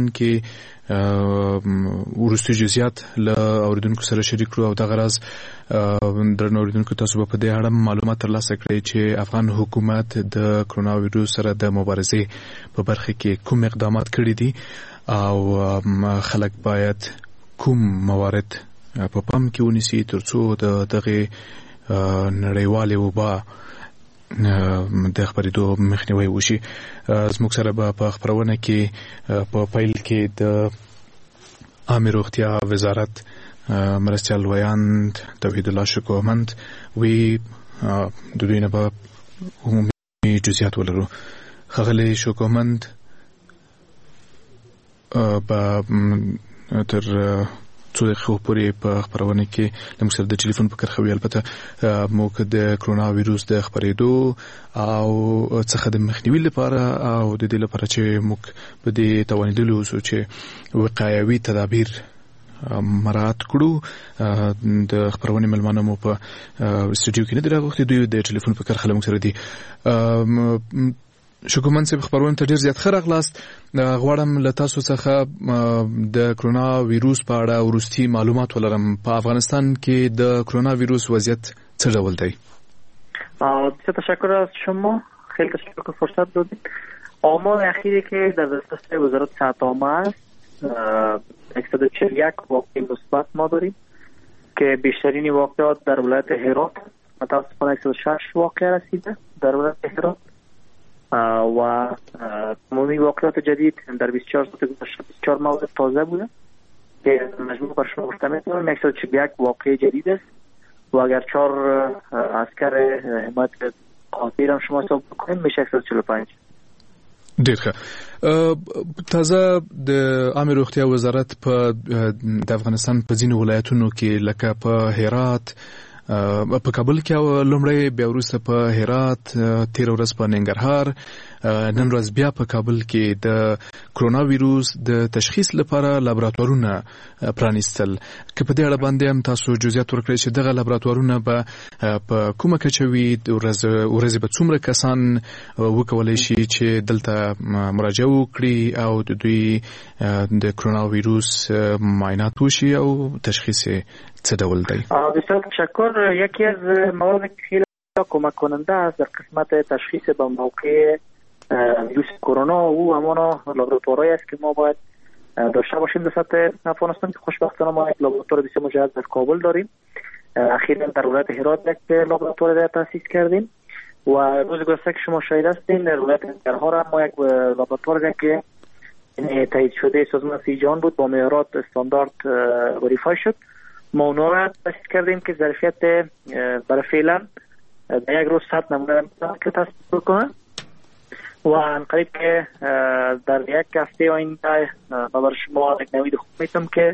کې وروستي جزئیات له اوریدونکو سره شریک کړو او دغه راز درنو اوریدونکو تاسو به په دې اړه معلومات ترلاسه کړئ چې افغان حکومت د کرونا وایروس سره د مبارزې په برخه کې کوم اقدامات کړي دي او خلک باید کوم موارد په پام کې ونیسي ترڅو د دغه نړیوالې وبا د خبرېدو مخنیوی وشي. زموږ سره به په خبرونه کې په پیل کې د عامه روغتیا وزارت مرستیال ویاند توحید الله شکومند وی د دوی نه به عمومي جزئیات ولرو. ښاغلی شکومند به تر څو دقیقو پورې په خبرونه کې د موږ سره د ټلیفون په کرښه وي. البته موږ د کرونا وایروس د خپرېدو او څخه د مخنیوي لپاره او د دې لپاره چې موږ په دې توانیدلي اوسو چې وقایوي تدابیر مراعات کړو. د خبرونې ملمانه مو په استودیو کې نه دي راغوښتي، دوی د ټلیفون په کرښه له موږ سره دي. شکومند صاحب خبرونه ته ډیر زیات ښه راغلاست. غواړم له تاسو څخه د کرونا وایروس په اړه وروستي معلومات ولرم. په افغانستان کې د کرونا وایروس وضعیت چه ډول دی؟ بسیار تشکر از شما، خیلی تشکر که فرصت دادید. آمار اخیری که در دسترس وزارت صحت عامه است 141 واقعه مثبت ما داریم که بیشترین واقعات در ولایت هرات، متاسفانه 106 واقعه رسیده در ولایت هرات و عمومی واقعات جدید در 24 ساعت گذشته 24 مورد تازه بوده که مجموع بر شما گفته میتونم 141 واقعه جدید است و اگر 4 عسکر حمایت دیرم شما حساب بکنیم میشه 145. ډیر ښه. تازه د عامه روغتیا وزارت د افغانستان په ځینو ولایتونو کې لکه په هرات په کابل کې لومړی بیا وروسته په هرات تیر ورځ په ننګرهار نن ورځ بیا په کابل کې د کرونا ویروس د تشخیص لپاره لابراتوارونه پرانیستل. که په دې اړه باندې هم تاسو جزئیات ورکړئ چې دغه لابراتوارونه به په کومه کچه وي، ورځې به څومره کسان وکولای شي چې دلته مراجعه وکړي او د دوی د کرونا ویروس معاینات وشي او تشخیص چه ډول دی؟ بسیار تشکر. یکی از مواردی که خیلی کمک کننده است در قسمت تشخیص به موقع ویروس کرونا او همان لابراتوارهایی است که ما باید داشته باشیم در سطح افغانستان، که خوشبختانه ما یک لابراتوار بسیار مجهز در کابل داریم. اخیراً در ولایت هرات یک لابراتوار را تأسیس کردیم و روز گذشته که شما شاهد هستین در ولایت ننگرهار ما یک لابراتوار که تایید شده سازمان صحت جهان بود با معیارات استاندارد وریفای شد. ما اونا را تأسیس کردیم که ظرفیت برای فعلا در یک روز 100 نمونه که تست بکنه و انقریب که در یک هفته آینده برای شما یک نوید خوب میتونم که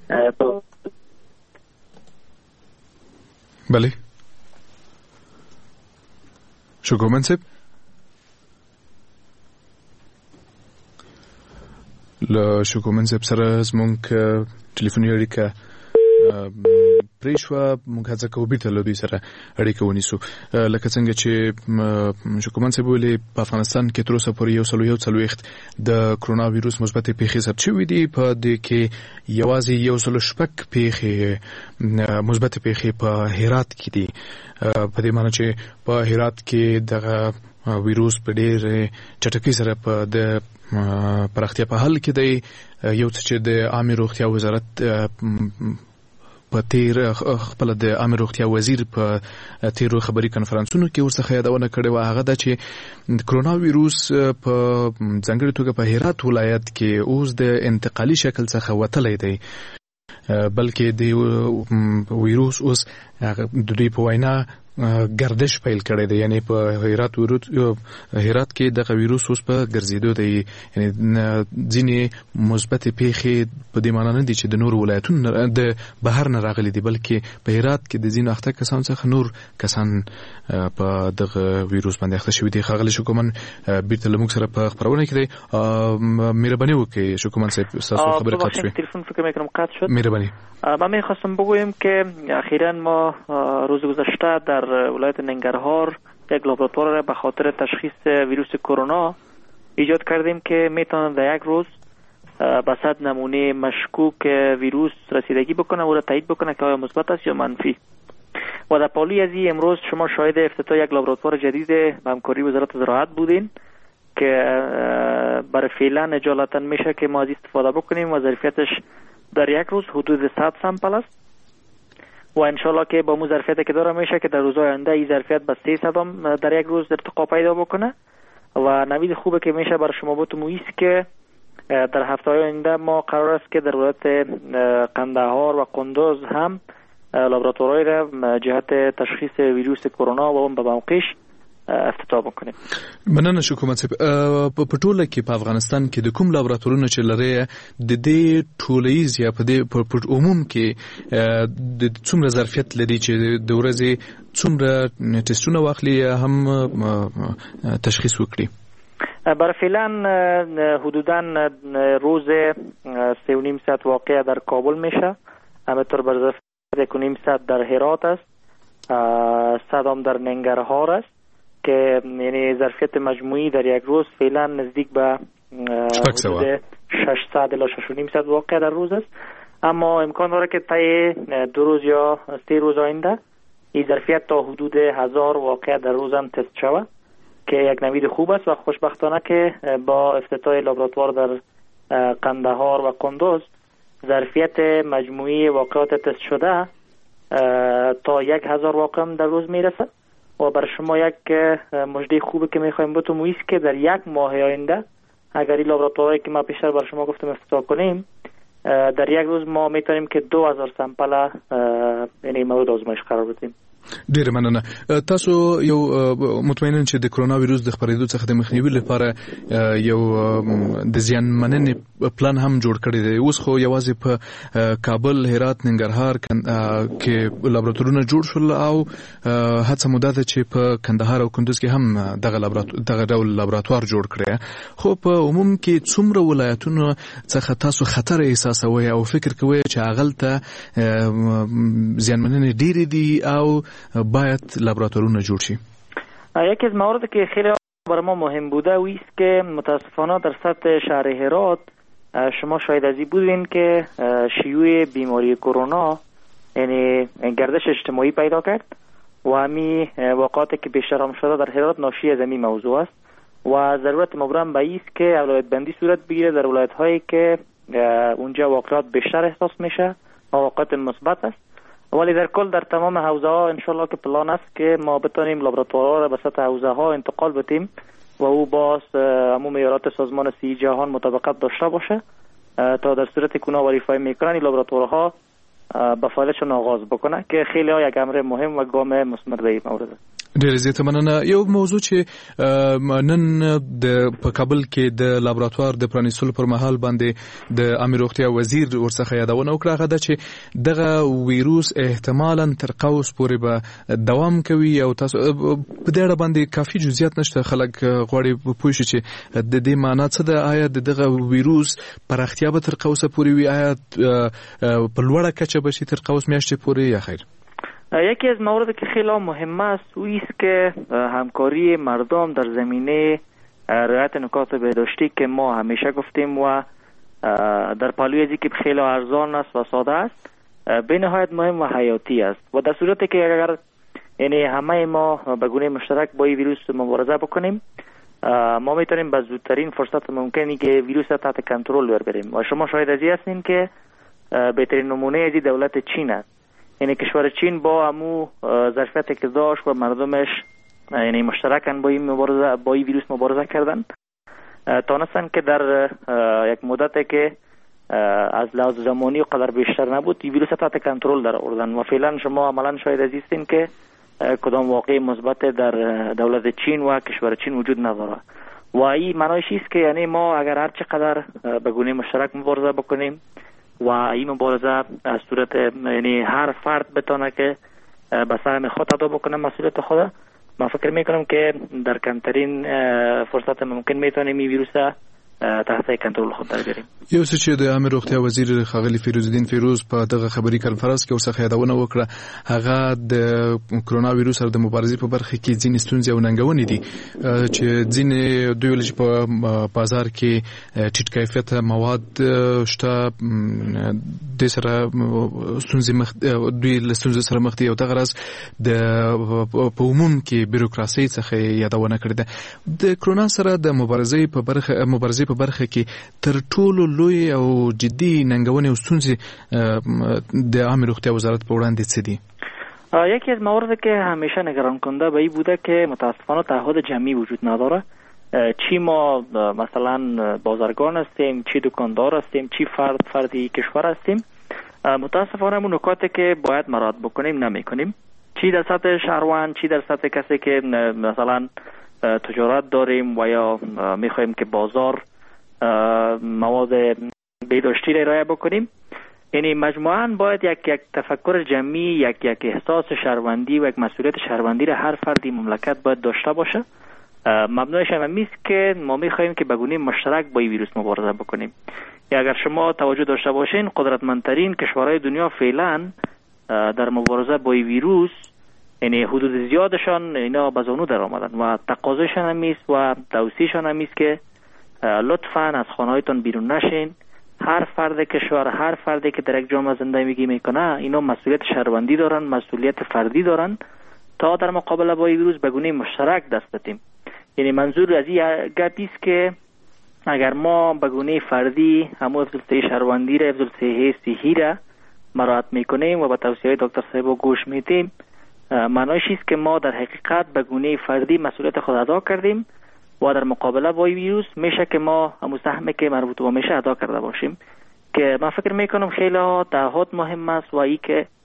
بله شکر صاحب له شکر صاحب سره زمونږ ټلیفوني اړیکه پریشوا موږ هڅه کوو بیرته له دوی سره اړیکه ونیسو. لکه څنګه چې شکومن صاحب ویلي په افغانستان کې تر اوسه پورې 140 د کرونا ویروس مثبت پیښې ثبت شوې دي. په دې کې یوازې 116 پیښې مثبت پیښې په هرات کې دي. په دې معنی چې په هرات کې دغه ویروس په ډېر چټکۍ سره په د پراختیا په حال کې دی. یو څه چې د عامه روغتیا وزارت په تیر خپل د عامه روغتیا وزیر په تیرو خبري کنفرانسونو کې ورڅخه یادونه کړې و، هغه دا چې کرونا ویروس په ځانګړي توګه په هرات ولایت کې اوس د انتقالي شکل څخه وتلی دی، بلکې د ویروس اوس د دوی په وینا گردش پیل کړی دی. یعنی په هرات کې دغه ویروس اوس په ګرځېدو دی. یعنی ځینې مثبت پیښې په دې معنی نه دي چې د نور ولایتونو د بهر نه راغلي دي، بلکې په هرات کې د ځینو اخته کسانو څخه نور کسان په دغه ویروس باندې اخته شوي دي. ښاغلی شکومن بیرته له موږ سره په خپرونه کې دی. مهرباني وکړئ شکومن صاحب، ستاسو خبرې قطع شوې. تلفن فکر میکنم قطع شد. مهرباني. من میخواستم بگویم که اخیراً ما روز گذشته در ولایت ننگرهار یک لابراتوار را به خاطر تشخیص ویروس کرونا ایجاد کردیم که میتونه در یک روز به 100 نمونه مشکوک ویروس رسیدگی بکنه و را تایید بکنه که آیا مثبت است یا منفی. و در پالوی از این امروز شما شاهد افتتاح یک لابراتوار جدید به همکاری وزارت زراعت بودین که برای فعلا اجالتا میشه که ما از استفاده بکنیم و ظرفیتش در یک روز حدود 100 سامپل است و انشالله که با مو ظرفیتی که داره میشه که در روزهای آینده این ظرفیت به 300 هم در یک روز ارتقا پیدا بکنه. و نوید خوبه که میشه برای شما بتونم ایست که در هفته‌های آینده ما قرار است که در ولایت قندهار و قندوز هم لابراتوارهای را جهت تشخیص ویروس کرونا و اون به موقعش افتتاح بکنیم. مننه شکومن صاحب. په ټوله کې په افغانستان کې د کوم لابراتوارونو چې لري د دې ټولیز یا په عموم کې د څومره ظرفیت لري چې د ورځې څومره ټیسټونه واخلي یا هم تشخیص وکړي؟ برای فعلا حدوداً روز 3.5 ساعت واقع در کابل میشه، همینطور بر ظرفیت 1.5 ساعت در هرات است، 100 هم در ننگرهار است که یعنی ظرفیت مجموعی در یک روز فعلا نزدیک به 600 الی 6.5 ساعت واقع در روز است. اما امکان داره که طی 2 روز یا 3 روز آینده این ظرفیت تا حدود 1000 واقع در روز هم تست شود که یک نوید خوب است و خوشبختانه که با افتتاح لابراتوار در قندهار و قندوز ظرفیت مجموعی واقعات تست شده تا 1000 واقع در روز میرسد. و برای شما یک مژده خوبه که میخوایم بهتون ایست که در یک ماه آینده اگر این لابراتواری که ما پیشتر برای شما گفتم افتتاح کنیم در یک روز ما میتونیم که 2000 سامپل یعنی مورد آزمایش قرار بدیم. ډیر مننه. تاسو یو مطمئنن چې د کرونا وایروس د خپرېدو څخه د مخنیوي لپاره یو د زیانمننې پلان هم جوړ کړی دی. اوس خو یوازې په کابل، هرات، ننګرهار کې لابراتوارونه جوړ شول او هڅه مو ده چې په کندهار او کندوز کې هم دغه ډول لابراتوار جوړ کړی. خو په عموم کې څومره ولایتونو څخه تاسو خطر احساسوي او فکر کوي چې هغلته زیانمننې ډېرې دي او باید لابراتوارونه جوړ شي؟ یکی از مواردی که خیلی برای ما مهم بوده و است که متاسفانه در سطح شهر هرات شما شاید ازی بودین که شیوع بیماری کرونا یعنی گردش اجتماعی پیدا کرد و همی واقعاتی که بیشتر هم شده در هرات ناشی از همین موضوع است و ضرورت مبرم به است که اولویت بندی صورت بگیره در ولایت هایی که اونجا واقعات بیشتر احساس میشه و واقعات مثبت است. ولی در کل در تمام حوزه ها انشالله که پلان است که ما بتانیم لابراتوارها را به سطح حوزه ها انتقال بدیم و او باز عموم معیارات سازمان صحت جهان مطابقت داشته باشه تا در صورت که اونا وریفای میکنن این لابراتوارها به فعالیتشون آغاز بکنه که خیلی ها یک امر مهم و گام مثمر به این مورد است. ډېر زیاته مننه. یو موضوع چې نن په کابل کې د لابراتوار د پرانیستلو پر مهال باندې د عامه روغتیا وزیر ورڅخه یادونه وکړه هغه ده چې دغه ویروس احتمالاً تر قوس پورې به دوام کوي او تاسو په دې اړه باندې کافي جزئیات نشته. خلک غواړي پوه شي چې د دې معنا څه ده. آیا دغه ویروس پراختیا به تر قوس پورې وي؟ آیا په لوړه کچه به شي تر قوس میاشتې پورې یا خیر؟ یکی از مواردی که خیلی مهم است او است که همکاری مردم در زمینه رعایت نکات بهداشتی که ما همیشه گفتیم و در پالوی ازی که خیلی ارزان است و ساده است به نهایت مهم و حیاتی است و در صورتی که اگر یعنی همه ما به گونه مشترک با این ویروس مبارزه بکنیم ما میتونیم به زودترین فرصت ممکنی که ویروس را تحت کنترل ببریم و شما شاید ازی هستین که بهترین نمونه ازی دولت چین است. یعنی کشور چین با همو ظرفیتی که داشت و مردمش یعنی مشترکاً با این ویروس مبارزه کردن تانستن که در یک مدتی که از لحاظ زمانی و قدر بیشتر نبود این ویروس تحت کنترل در آوردن و فعلا شما عملاً شاید عزیزین که کدام واقعی مثبت در دولت چین و کشور چین وجود نداره و این معنیش است که یعنی ما اگر هر چقدر به گونه مشترک مبارزه بکنیم و این مبارزه از صورت یعنی هر فرد بتونه که به سهم خود ادا بکنه مسئولیت خود، من فکر میکنم که در کمترین فرصت ممکن میتونیم این ویروس تحت کنټرول خو درګري. یو څه چې د عامه روغتیا وزیر خاغلی فیروزالدین فیروز په دغه خبري کانفرنس کې ورڅخه یادونه وکړه هغه د کرونا وایروس سره د مبارزې په برخه کې ځینې ستونزې او ننګونې دي چې ځینې دوی ول چې په بازار کې ټیټ کیفیت مواد شته د سره ستونزې دوی له ستونزې سره مخ دي او دغه راز د په عموم کې بیروکراسي څخه یادونه کړې ده. د کرونا سره د مبارزې په برخه کې تر ټولو لوی او جدي ننګونې او ستونزې د عامه روغتیا وزارت په وړاندې څه دي؟ یکی از مواردی که همیشه نگران کننده به این بوده که متاسفانه تعهد جمعی وجود نداره. چی ما مثلا بازرگان هستیم، چی دکاندار هستیم، چی فردی کشور هستیم، متاسفانه اون نکاتی که باید مراعات بکنیم نمیکنیم. چی در سطح شهروند، چی در سطح کسی که مثلا تجارت داریم و یا میخوایم که بازار مواد بهداشتی را ارائه بکنیم. یعنی مجموعاً باید یک تفکر جمعی، یک احساس شهروندی و یک مسئولیت شهروندی را هر فردی مملکت باید داشته باشه. مبنایش هم است که ما میخوایم که به گونه مشترک با این ویروس مبارزه بکنیم. اگر شما توجه داشته باشین قدرتمندترین کشورهای دنیا فعلا در مبارزه با این ویروس یعنی حدود زیادشان اینا به زانو در آمدن و تقاضایشان هم است و توصیهشان هم است که لطفاً از خانه‌هایتان بیرون نشین. هر فرد کشور، هر فردی که در یک جامعه زندگی میکنه اینا مسئولیت شهروندی دارن، مسئولیت فردی دارن تا در مقابله با این ویروس به گونه مشترک دست بدیم. یعنی منظور از این گپی است که اگر ما به گونه فردی همون افضل شهروندی را، افضل صحی را مراعات میکنیم و به توصیه دکتر صاحب گوش میدیم، معنیش است که ما در حقیقت به گونه فردی مسئولیت خود ادا کردیم و در مقابله با ویروس میشه که ما همون سهمی که مربوط به میشه ادا کرده باشیم. که من فکر میکنم خیلی تعهد مهم است و ای که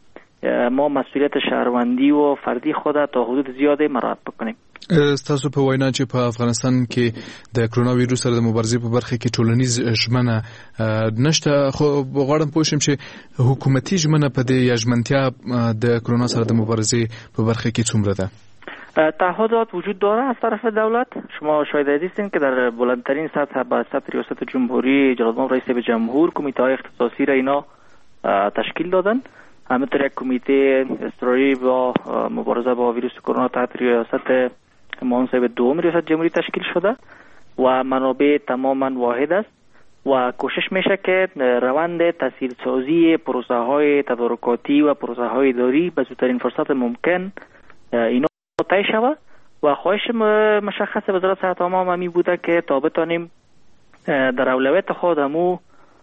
ما مسئولیت شهروندی و فردی خود تا حدود زیادی مراعات بکنیم. تاسو په وینا چې په افغانستان کې د کرونا ویروس سره د مبارزې په برخه کې ټولنیز ژمنه نشته، خو غواړم پوه شم چې حکومتي ژمنه په دې ژمنتیا د کرونا سره د مبارزې په برخه کې څومره ده؟ تعهدات وجود داره از طرف دولت. شما شاید دیدین که در بلندترین سطح با سطح ریاست جمهوری جلال رئیس جمهور کمیته اختصاصی را اینا تشکیل دادن. همینطور یک کمیته اضطراری با مبارزه با ویروس کرونا تحت ریاست منصب دوم ریاست جمهوری تشکیل شده و منابع تماما واحد است و کوشش میشه که روند تسهیل‌سازی پروسه های تدارکاتی و پروسه های اداری به زودترین فرصت ممکن اینا طی شود و خواهش مشخص وزارت صحت عامه همی بوده که تا بتانیم در اولویت خود همو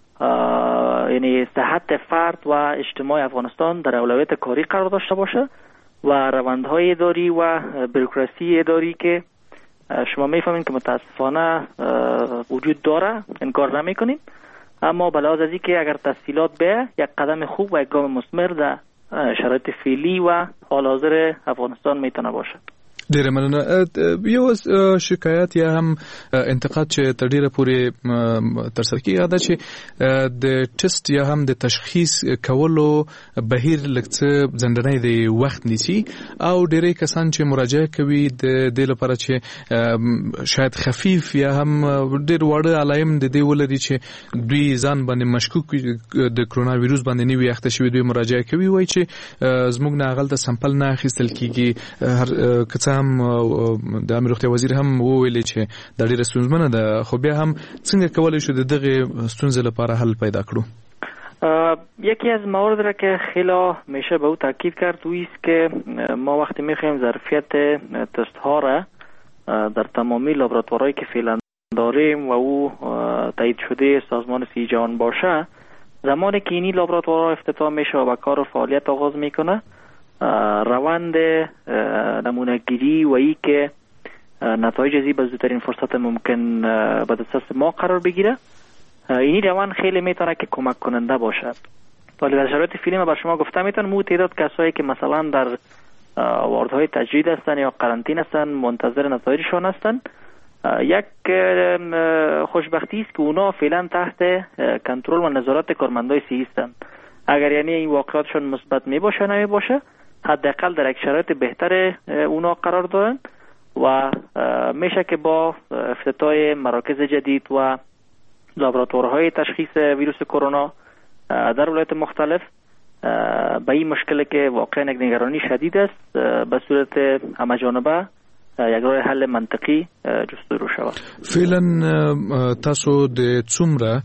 یعنی صحت فرد و اجتماع افغانستان در اولویت کاری قرار داشته باشه و روندهای اداری و بروکراسی اداری که شما میفهمین که متاسفانه وجود داره انکار نمیکنیم، اما به لحاظ از اینکه اگر تسهیلات به یک قدم خوب و یک گام مثمر در شرایط فعلی و حال حاضر افغانستان میتونه باشه. ډیره مننه. یو شکایت یا هم انتقاد چې تر ډیره پورې ترسره کیږي دا چې د ټیسټ یا هم د تشخیص کولو بهیر لکه ځندنۍ د وخت نیسي او ډیره کسان چې مراجعه کوي د دې لپاره چې شاید خفیف یا هم ډیر واړه علایم د دې ولري چې دوی ځان باندې مشکوک د کرونا ویروس باندې نیوي اخته شوی دوی مراجعه کوي وای چې زموږ نه غلطه سمپل نه اخیستل کیږي. هر کڅه د امیر روغتیا وزیر هم وویل چې د ډیره ستونزمنه ده، خو بیا هم څنګه کولای شو د دغه ستونزې لپاره حل پیدا کړو؟ یکی از موارد را که خیلی میشه به او تاکید کرد اویست که ما وقتی میخوایم ظرفیت تست ها را در تمامی لابراتوارهایی که فعلا داریم و او تایید شده سازمان صحت جهان باشه، زمانی که اینی لابراتوارها افتتاح میشه و کار و فعالیت آغاز میکنه، روند نمونه‌گیری و ای که نتایج ازی به زودترین فرصت ممکن به دسترس ما قرار بگیره، این روند خیلی میتونه که کمک کننده باشه. ولی در شرایط فعلی ما بر شما گفتم میتونم تعداد کسایی که مثلا در واردهای تجدید هستن یا قرنطینه هستن منتظر نتایجشون هستن، یک خوشبختی است که اونا فعلا تحت کنترل و نظارت کارمندای صحی هستن. اگر یعنی این واقعاتشون مثبت می باشه نمی باشه، حداقل در یک شرایط بهتر اونا قرار دارن و میشه که با افتتاح مراکز جدید و لابراتوارهای تشخیص ویروس کرونا در ولایت مختلف به این مشکل که واقعا یک نگرانی شدید است به صورت همه‌جانبه یک راه حل منطقی جستجو شود. فعلا تاسو د څومره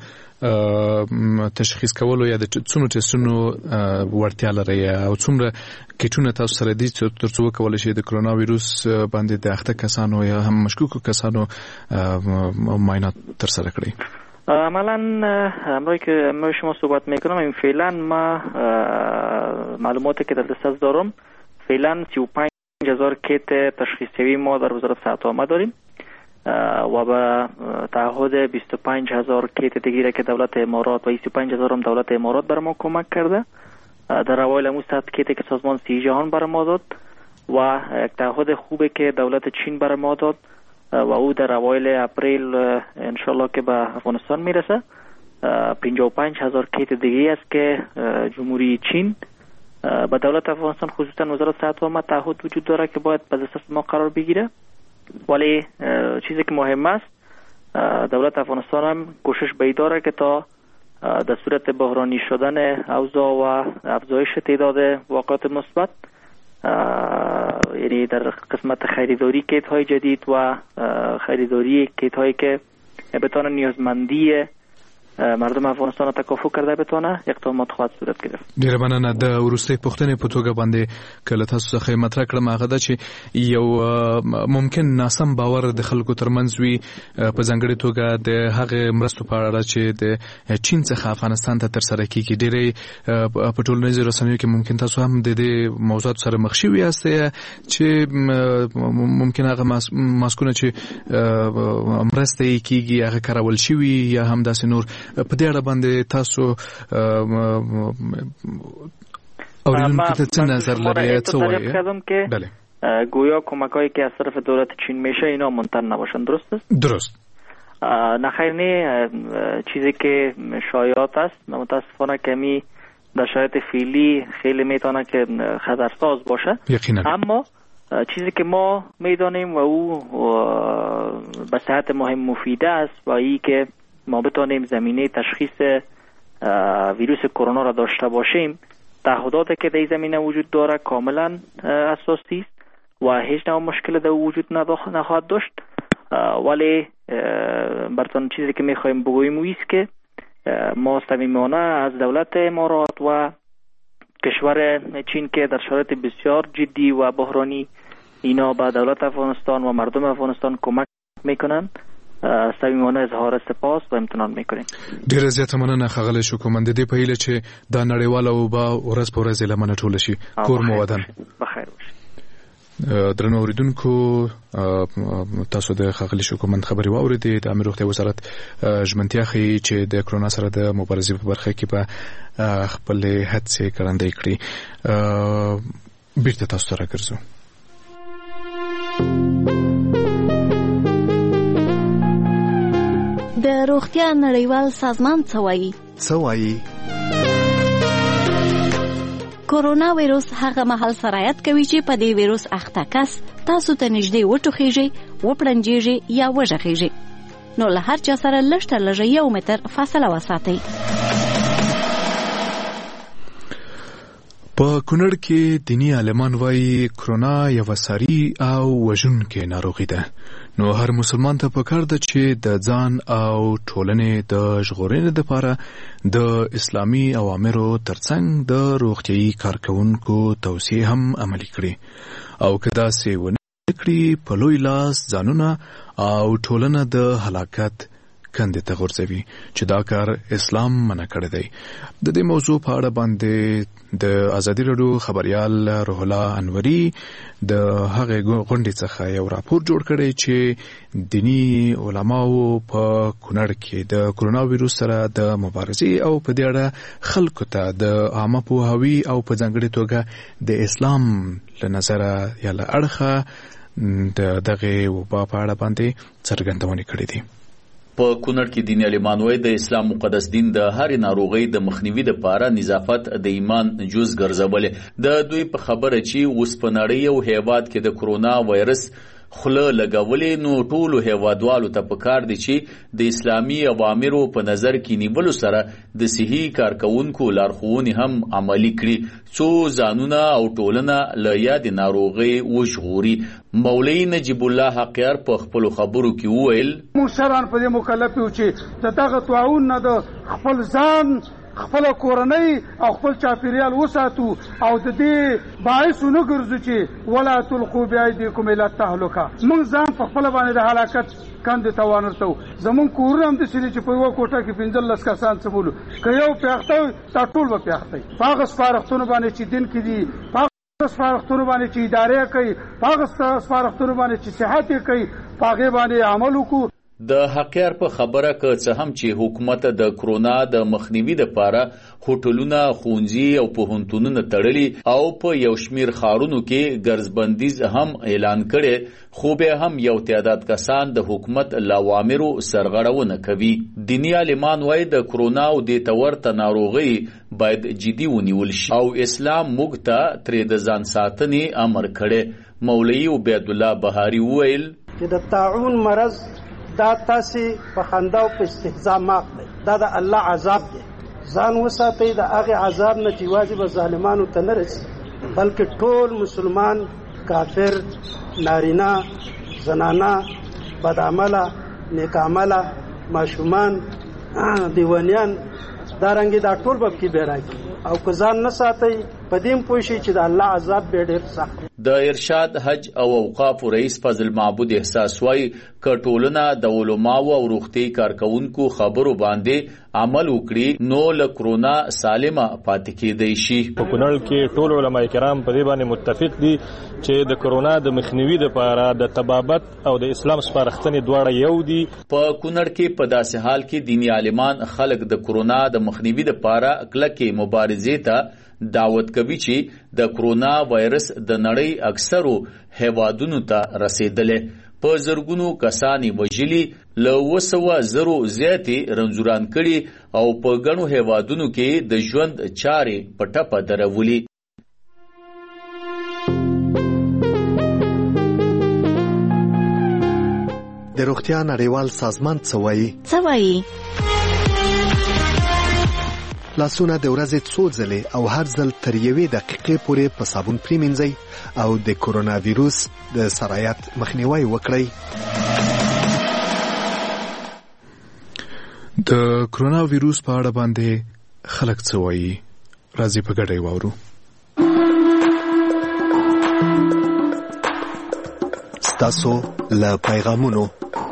تشخیص کولو یا د څومره ټیسټونو ورتیا لري او څومره کیټونه تاسو سره دي ترڅو وکولای شئ د کرونا ویروس باندې د اخته کسانو یا هم مشکوکو کسانو معاینات ترسره کړئ؟ عملا امروز که ما شما صحبت میکنم این فعلا ما معلوماتی که در دسترس دارم فعلا 35,000 کیت تشخیصی ما در وزارت صحت عامه داریم و به تعهد 25,000 کیت دیگه که دولت امارات و 25,000 هم دولت امارات بر ما کمک کرده. در اوایل همون 100 کیتی که سازمان صحت جهان بر ما داد و یک تعهد خوبه که دولت چین بر ما داد و او در اوایل اپریل انشالله که به افغانستان میرسه. 55,000 کیت دیگه است که جمهوری چین به دولت افغانستان خصوصا وزارت صحت عامه تعهد وجود داره که باید به دسترس ما قرار بگیره. ولی چیزی که مهم است دولت افغانستان هم کوشش به داره که تا در صورت بحرانی شدن اوضاع و افزایش تعداد واقعات مثبت یعنی در قسمت خریداری کیت های جدید و خریداری کیت هایی که بتونه نیازمندی مردم افغانستان تکافو کرده بتونه اقدامات خواهد صورت گرفت. ډیره مننه. د وروستۍ پوښتنې په توګه باندې کله تاسو څخه مطرح کړم هغه ده چې یو ممکن ناسم باور د خلکو ترمنځ وي په ځانګړې توګه د هغه مرستو په اړه چې د چین څخه افغانستان ته ترسره کیږي. ډیره په ټولنیزو رسنیو کې ممکن تاسو هم د دې موضوعات سره مخ شوي یاست چې ممکن هغه ماسکونه چې مرسته کیږي هغه کارول شوي یا هم داسې نور په دې اړه باندې تاسو اوریدونکو ته څه نظر لري؟ څه وایي؟ بله گویا کمک‌هایی که از طرف دولت چین میشه اینا منتر نباشن، درست است؟ درست. نه خیر، نه چیزی که شایعات است متاسفانه کمی در شرایط فعلی خیلی میتونه که خطرساز باشه. یقینا. اما چیزی که ما میدانیم و او به صحت مهم مفیده است و ای که ما بتانیم زمینه تشخیص ویروس کرونا را داشته باشیم، تعهداتی که در زمینه وجود داره کاملا اساسی است و هیچ نوع مشکل در وجود نخواهد داشت. ولی براتون چیزی که میخوایم بگوییم است که ما صمیمانه از دولت امارات و کشور چین که در شرایط بسیار جدی و بحرانی اینا به دولت افغانستان و مردم افغانستان کمک میکنن، صمیمانه اظهار سپاس و امتنان میکنیم. ډیره زیاته مننه ښاغلی شکومن، د دې په هیله چې دا نړیواله وبا ورځ په ورځ له منه ټوله شي. کور مو ودان. بخیر اوسئ. درنو اوریدونکو، تاسو د ښاغلي شکومن خبرې واورېدې. د عامه روغتیا وزارت ژمنتیا ښیي چې د کرونا سره د مبارزې په برخه کې به خپلې هڅې ګړندۍ کړي. بیرته تاسو ته راګرځو. د روغتیا نړیوال سازمان څه وایي؟ کورونا ویروس هغه مهال سرایت کوي چې په دې ویروس اخته کس تاسو ته نږدې وټوخیږي، وپړنجیږي یا وژغیږي. نو له هر چا سره لږ تر لږه 1 متر فاصله وساتئ. په کونړ کې دینی عالمان وایي کرونا یوه ساري او وژونکې ناروغي ده. نو هر مسلمان ته پکار ده چې د ځان او ټولنې د ژغورنې لپاره د اسلامي اوامرو ترڅنګ د روغتیايي کارکوونکو توصیې هم عملي کړي، او که داسې ونه کړي په لوی لاس ځانونه او ټولنه د هلاکت کندې ته غورځوي، چې دا کار اسلام منع کړی دی. د دې موضوع په اړه باندې د ازادي راډیو خبريال روح الله انوري د هغې غونډې څخه یو راپور جوړ کړی چې دینی علماو په کونړ کې د کرونا ویروس سره د مبارزې او په دې اړه خلکو ته د عامه پوهاوي او په ځانګړې توګه د اسلام له نظره یا له اړخه د دغې وبا په اړه باندې څرګندونې کړې دي. په کونړ کې دیني عالمان وایي د اسلام مقدس دین د هرې ناروغۍ د مخنیوي لپاره نظافت د ایمان جز ګرځولې. د دوی په خبره چې اوس په نړۍ او هیواد کې د کرونا وایرس خوله لګولې، نو ټولو هیوادوالو ته پکار دي چې د اسلامي اوامرو په نظر کې نیولو سره د صحي کارکوونکو لارښوونې هم عملي کړي څو ځانونه او ټولنه له یادې ناروغۍ وژغوري. مولوي نجیب الله حقیار په خپلو خبرو کې وویل موږ شرعاً په دې مکلف یو چې د دغه طاعون نه د خپل ځان، خپل کورنۍ او خپل چاپیریال وساتو او د دې باعث نه ګرځو چې ولا تلقوا بأيديكم إلى التهلكة. موږ ځان په خپل باندې د هلاکت کندې ته وانرتو. زمون کورونه هم د سړي چې په یو کوټه کې 15 کسان څه بولو، که یو پیاخته تا ټول به پیاخته. هغه سپارښتنه باندې چې دین کې دي، هغه سپارښتنه باندې چې ادارې کوي، هغه سپارښتنه باندې چې صحت کوي، هغه باندې عمل وکړو. د حقیار په خبره که څه هم چې حکومت د کرونا د مخنیوي لپاره هوټلونه، ښوونځي او پوهنتونونه تړلي او په یو شمیر ښارونو کې ګرځبندیز هم اعلان کړي، خو بیا هم یو تعداد کسان د حکومت له اوامرو سرغړونه کوي. دیني عالمان وایي د کرونا او دې ته ورته ناروغۍ باید جدي ونیول شي او اسلام موږ ته ترې د ځان ساتنې امر کړی. مولوي عبید الله بهاري وویل چې د طاعون مرض دا تاسې په خندا او په استهزاء ماق دی، دا د الله عذاب دی. ځان وساتئ د هغې عذاب نه چې یوازې به ظالمانو ته نه رسي، بلکې ټول مسلمان، کافر، نارینه، زنانه، بدعمله، نیکعمله، ماشومان، دیوانیان، دارنګې دا ټول به پکې بیرا کړي. او که ځان نه ساتئ په دې پوه شئ چې د الله عذاب به ډېر سخت. د ارشاد حج او اوقاف رئیس فضل معبود احساس وایي که ټولنه د علماو او روغتي کارکوونکو خبرو باندې عمل وکړي نو له کرونا سالمه پاتې کېدای شي. په کونړ کې ټول علما کرام په دې باندې متفق دي چې د کرونا د مخنیوي لپاره د طبابت او د اسلام سپارښتنې دواړه یو دي. په کونړ کې په داسې حال کې دینی عالمان خلک د کرونا د مخنیوي لپاره کلکې مبارزې ته دعوت کوي چې د کرونا وایرس د نړۍ اکثرو هیوادونو ته رسیدلې. په زرګونو کسانی وژلي، له 200,000 زیاتې رنځوران کړي او په ګڼو هیوادونو کې د ژوند چارې په ټپه درولي. د روغتیا نړیوال سازمان څه وایي؟ لاسونه د ورځې څو ځلې او هر ځل تر 1 دقیقې پورې په صابون پریمنځئ او د کرونا ویروس د سرایت مخنیوي وکړئ. د کرونا ویروس په اړه باندې خلک څه وایي؟ راځي په ګډه واورو. ستاسو له پیغامونو.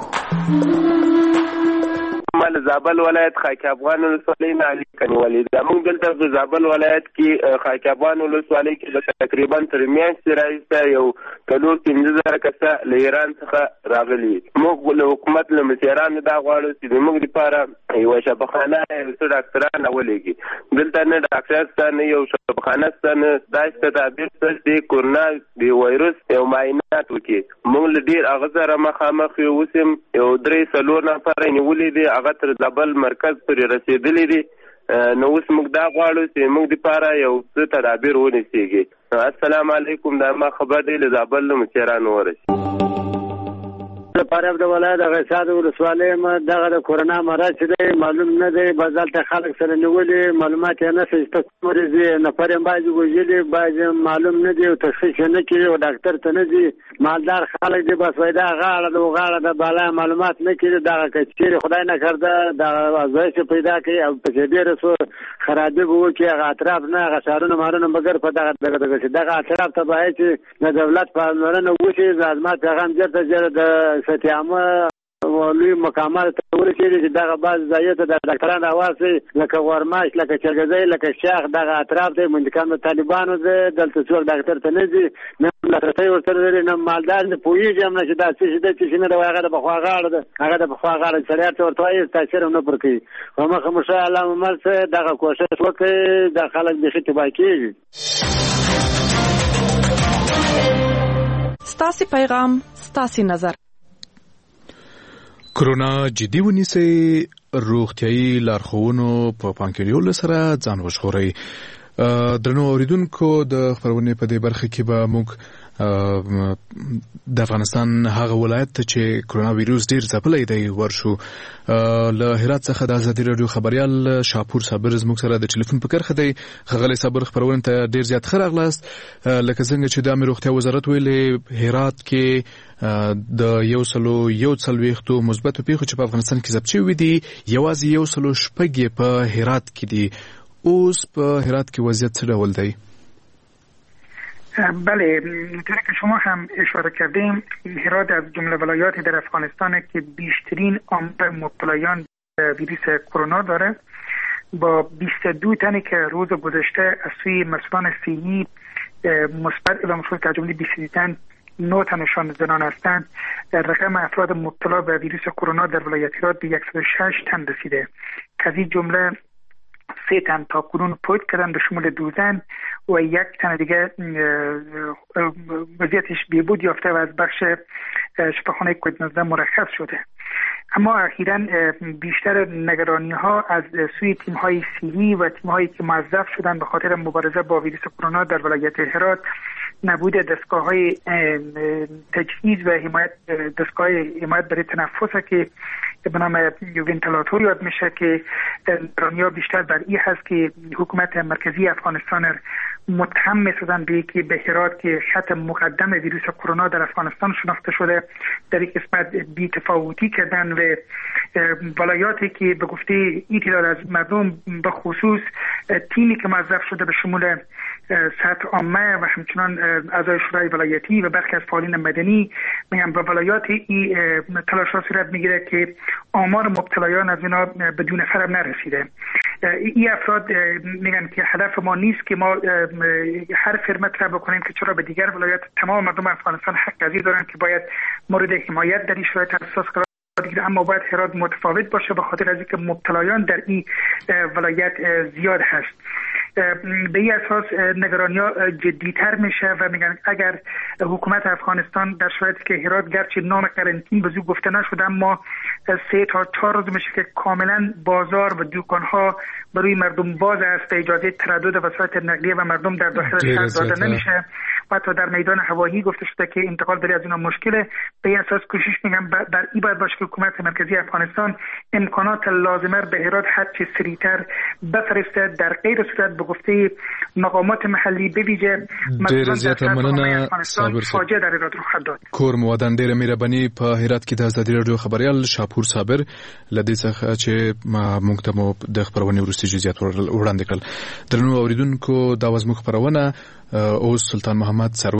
مال زابل ولایت خاک افغان ولسوالۍ نه علي کنیوالي دا موږ دلته په زابل ولایت کې خاک افغان ولسوالۍ کې تقریبا تر میاشتې راځي یو 15,000 کسه له ایران څخه راغلي. موږ له حکومت له مشرانو دا غواړو چې موږ لپاره یو شفاخانه یو ډاکټران ولېږي. دلته نه ډاکټر شته نه یو شفاخانه شته نه داسې تدابیر شته چې کرونا د وایرس یو معاینات وکړي. موږ له ډېر هغه سره مخامخ یو اوسم یو 3-4 نفر نیولي دي هغه تر زابل مرکز پورې رسېدلي دي. نو اوس موږ دا غواړو چې موږ دپاره یو څه تدابیر ونیسېږي. السلام علیکم دا ما خبر دی له زابل له مشرانو ورسي. فارغ د ولایت د غشاد ولسوالۍ دغه د کورونا مرض دی معلوم نه دی. بازالته خلک سره نیولې معلومات یې نشته چې مریض نفر یې بعضې وژلي بعضې معلوم نه دی او تشخیص یې نه کوي او ډاکټر ته نه ځي. مالدار خلک دی بس وایي دا غاړه د بالا معلومات نه کوي. دغه که چېرې خدای نه کرده دغه ازمایښت پیدا کوي او پسې ډېره څه خرابي به وکړي هغه اطراف نه هغه ښارونه مارونه بګر په دغه اطراف ته باید چې د دولت پاملرنه وشي. زما پیغام ژر تر ژره د ستیامه لوی مقامات ته ورسېږي چې دغه بعض ځایو ته د ډاکټران راواسي لکه غورماش لکه چرګزی لکه شاخ دغه اطراف دی منځکان د طالبانو دی. دلته څوک ډاکټر ته نه ځي نه لاسرسی ورسره لري نه مالدار نه پوهېږي هم نه چې دا څه شي دی څه شي نه دی. هغه د پخوا غاړه ده هغه د پخوا غاړه شریعت ته ورته وایي تاثیر هم نه پر کوي. په مخه مو ښه الله مو مل څه دغه کوشش وکړئ دا خلک بیخي تباه کېږي. ستاسې پیغام ستاسې نظر. کرونا جدي ونیسئ، روغتیايي لارښوونو په پام کې نیولو سره ځان وژغورئ. درنو اوریدونکو د خپرونې په دې برخه کې به موږ د افغانستان هغه ولایت ته چې کرونا ویروس ډیر ځپلی دی ورشو. له هرات څخه د ازادي راډیو خبريال شاپور صابر زموږ سره د ټلیفون په کرښه دی. ښاغلی صابر خپرونې ته ډیر زیات ښه راغلاست. لکه څنګه چې د عامې روغتیا وزارت ویلې هرات کې د 140 مثبتو پیښو چې په افغانستان کې ثبت شوي دي یوازې 106 په هرات کې دي. اوس په هرات کې وضعیت څه ډول دی؟ بله، طور که شما هم اشاره کردیم هرات از جمله ولایاتی در افغانستان که بیشترین آمار مبتلایان ویروس کرونا داره با 22 تنی که روز گذشته از سوی مسئولان صحی مثبت و مشخص که جمله 22 تن 9 تنشان زنان هستند. رقم افراد مبتلا به ویروس کرونا در ولایت هرات به 106 تن رسیده که از این جمله 3 تن تا کنون فوت کردن به شمول 2 زن و 1 تن دیگه وضعیتش بهبود یافته و از بخش شفاخانه کووید 19 مرخص شده. اما اخیراً بیشتر نگرانی ها از سوی تیم های صحی و تیم هایی که موظف شدن به خاطر مبارزه با ویروس کرونا در ولایت هرات نبود دستگاه های تجهیز و حمایت دستگاه حمایت برای تنفس که به نام ونتیلاتور یاد میشه که نگرانی ها بیشتر بر این هست که حکومت مرکزی افغانستان متهم می‌سازند به اینکه به هرات که خط مقدم ویروس کرونا در افغانستان شناخته شده در این قسمت بی‌تفاوتی کردن و ولایاتی که به گفته این تعداد از مردم به خصوص تیمی که موظف شده به شمول سطح عامه و همچنان اعضای شورای ولایتی و برخی از فعالین مدنی میگن به ولایات این تلاش‌ها صورت میگیره که آمار مبتلایان از اینا به 2 نفر نرسیده. این افراد میگن که هدف ما نیست که ما هر فرمت را بکنیم که چرا به دیگر ولایات تمام مردم افغانستان حق قضیه دارن که باید مورد حمایت در این شرایط اساس قرار بگیره، اما باید هرات متفاوت باشه به خاطر از اینکه مبتلایان در این ولایت زیاد هست. به این اساس نگرانی‌ها جدی‌تر میشه و میگن اگر حکومت افغانستان در شرایطی که هرات گرچه نام قرنطینه به زور گفته نشده اما 3 تا 4 روز میشه که کاملا بازار و دکان‌ها برای مردم باز است، اجازه تردد وسایل نقلیه و مردم در داخل شهر داده نمیشه و حتی در میدان هوایی گفته شده که انتقال برای از اینا مشکله. به این اساس کوشش میگم در این باید باشه که حکومت مرکزی افغانستان امکانات لازمه به هرات هرچه سریعتر بفرسته، در غیر صورت به گفته مقامات محلی بویژه مسئولان افغانستان فاجعه در هرات رخ داد. کور موادن ډیره مهرباني په هرات کې د ازادي رادیو خبريال شاپور صابر لدې څخه چې موږ ته مو د خبرونې وروستي جزئیات وړاندې کړل. درنو اوریدونکو دا وزمو خبرونه او سلطان محمد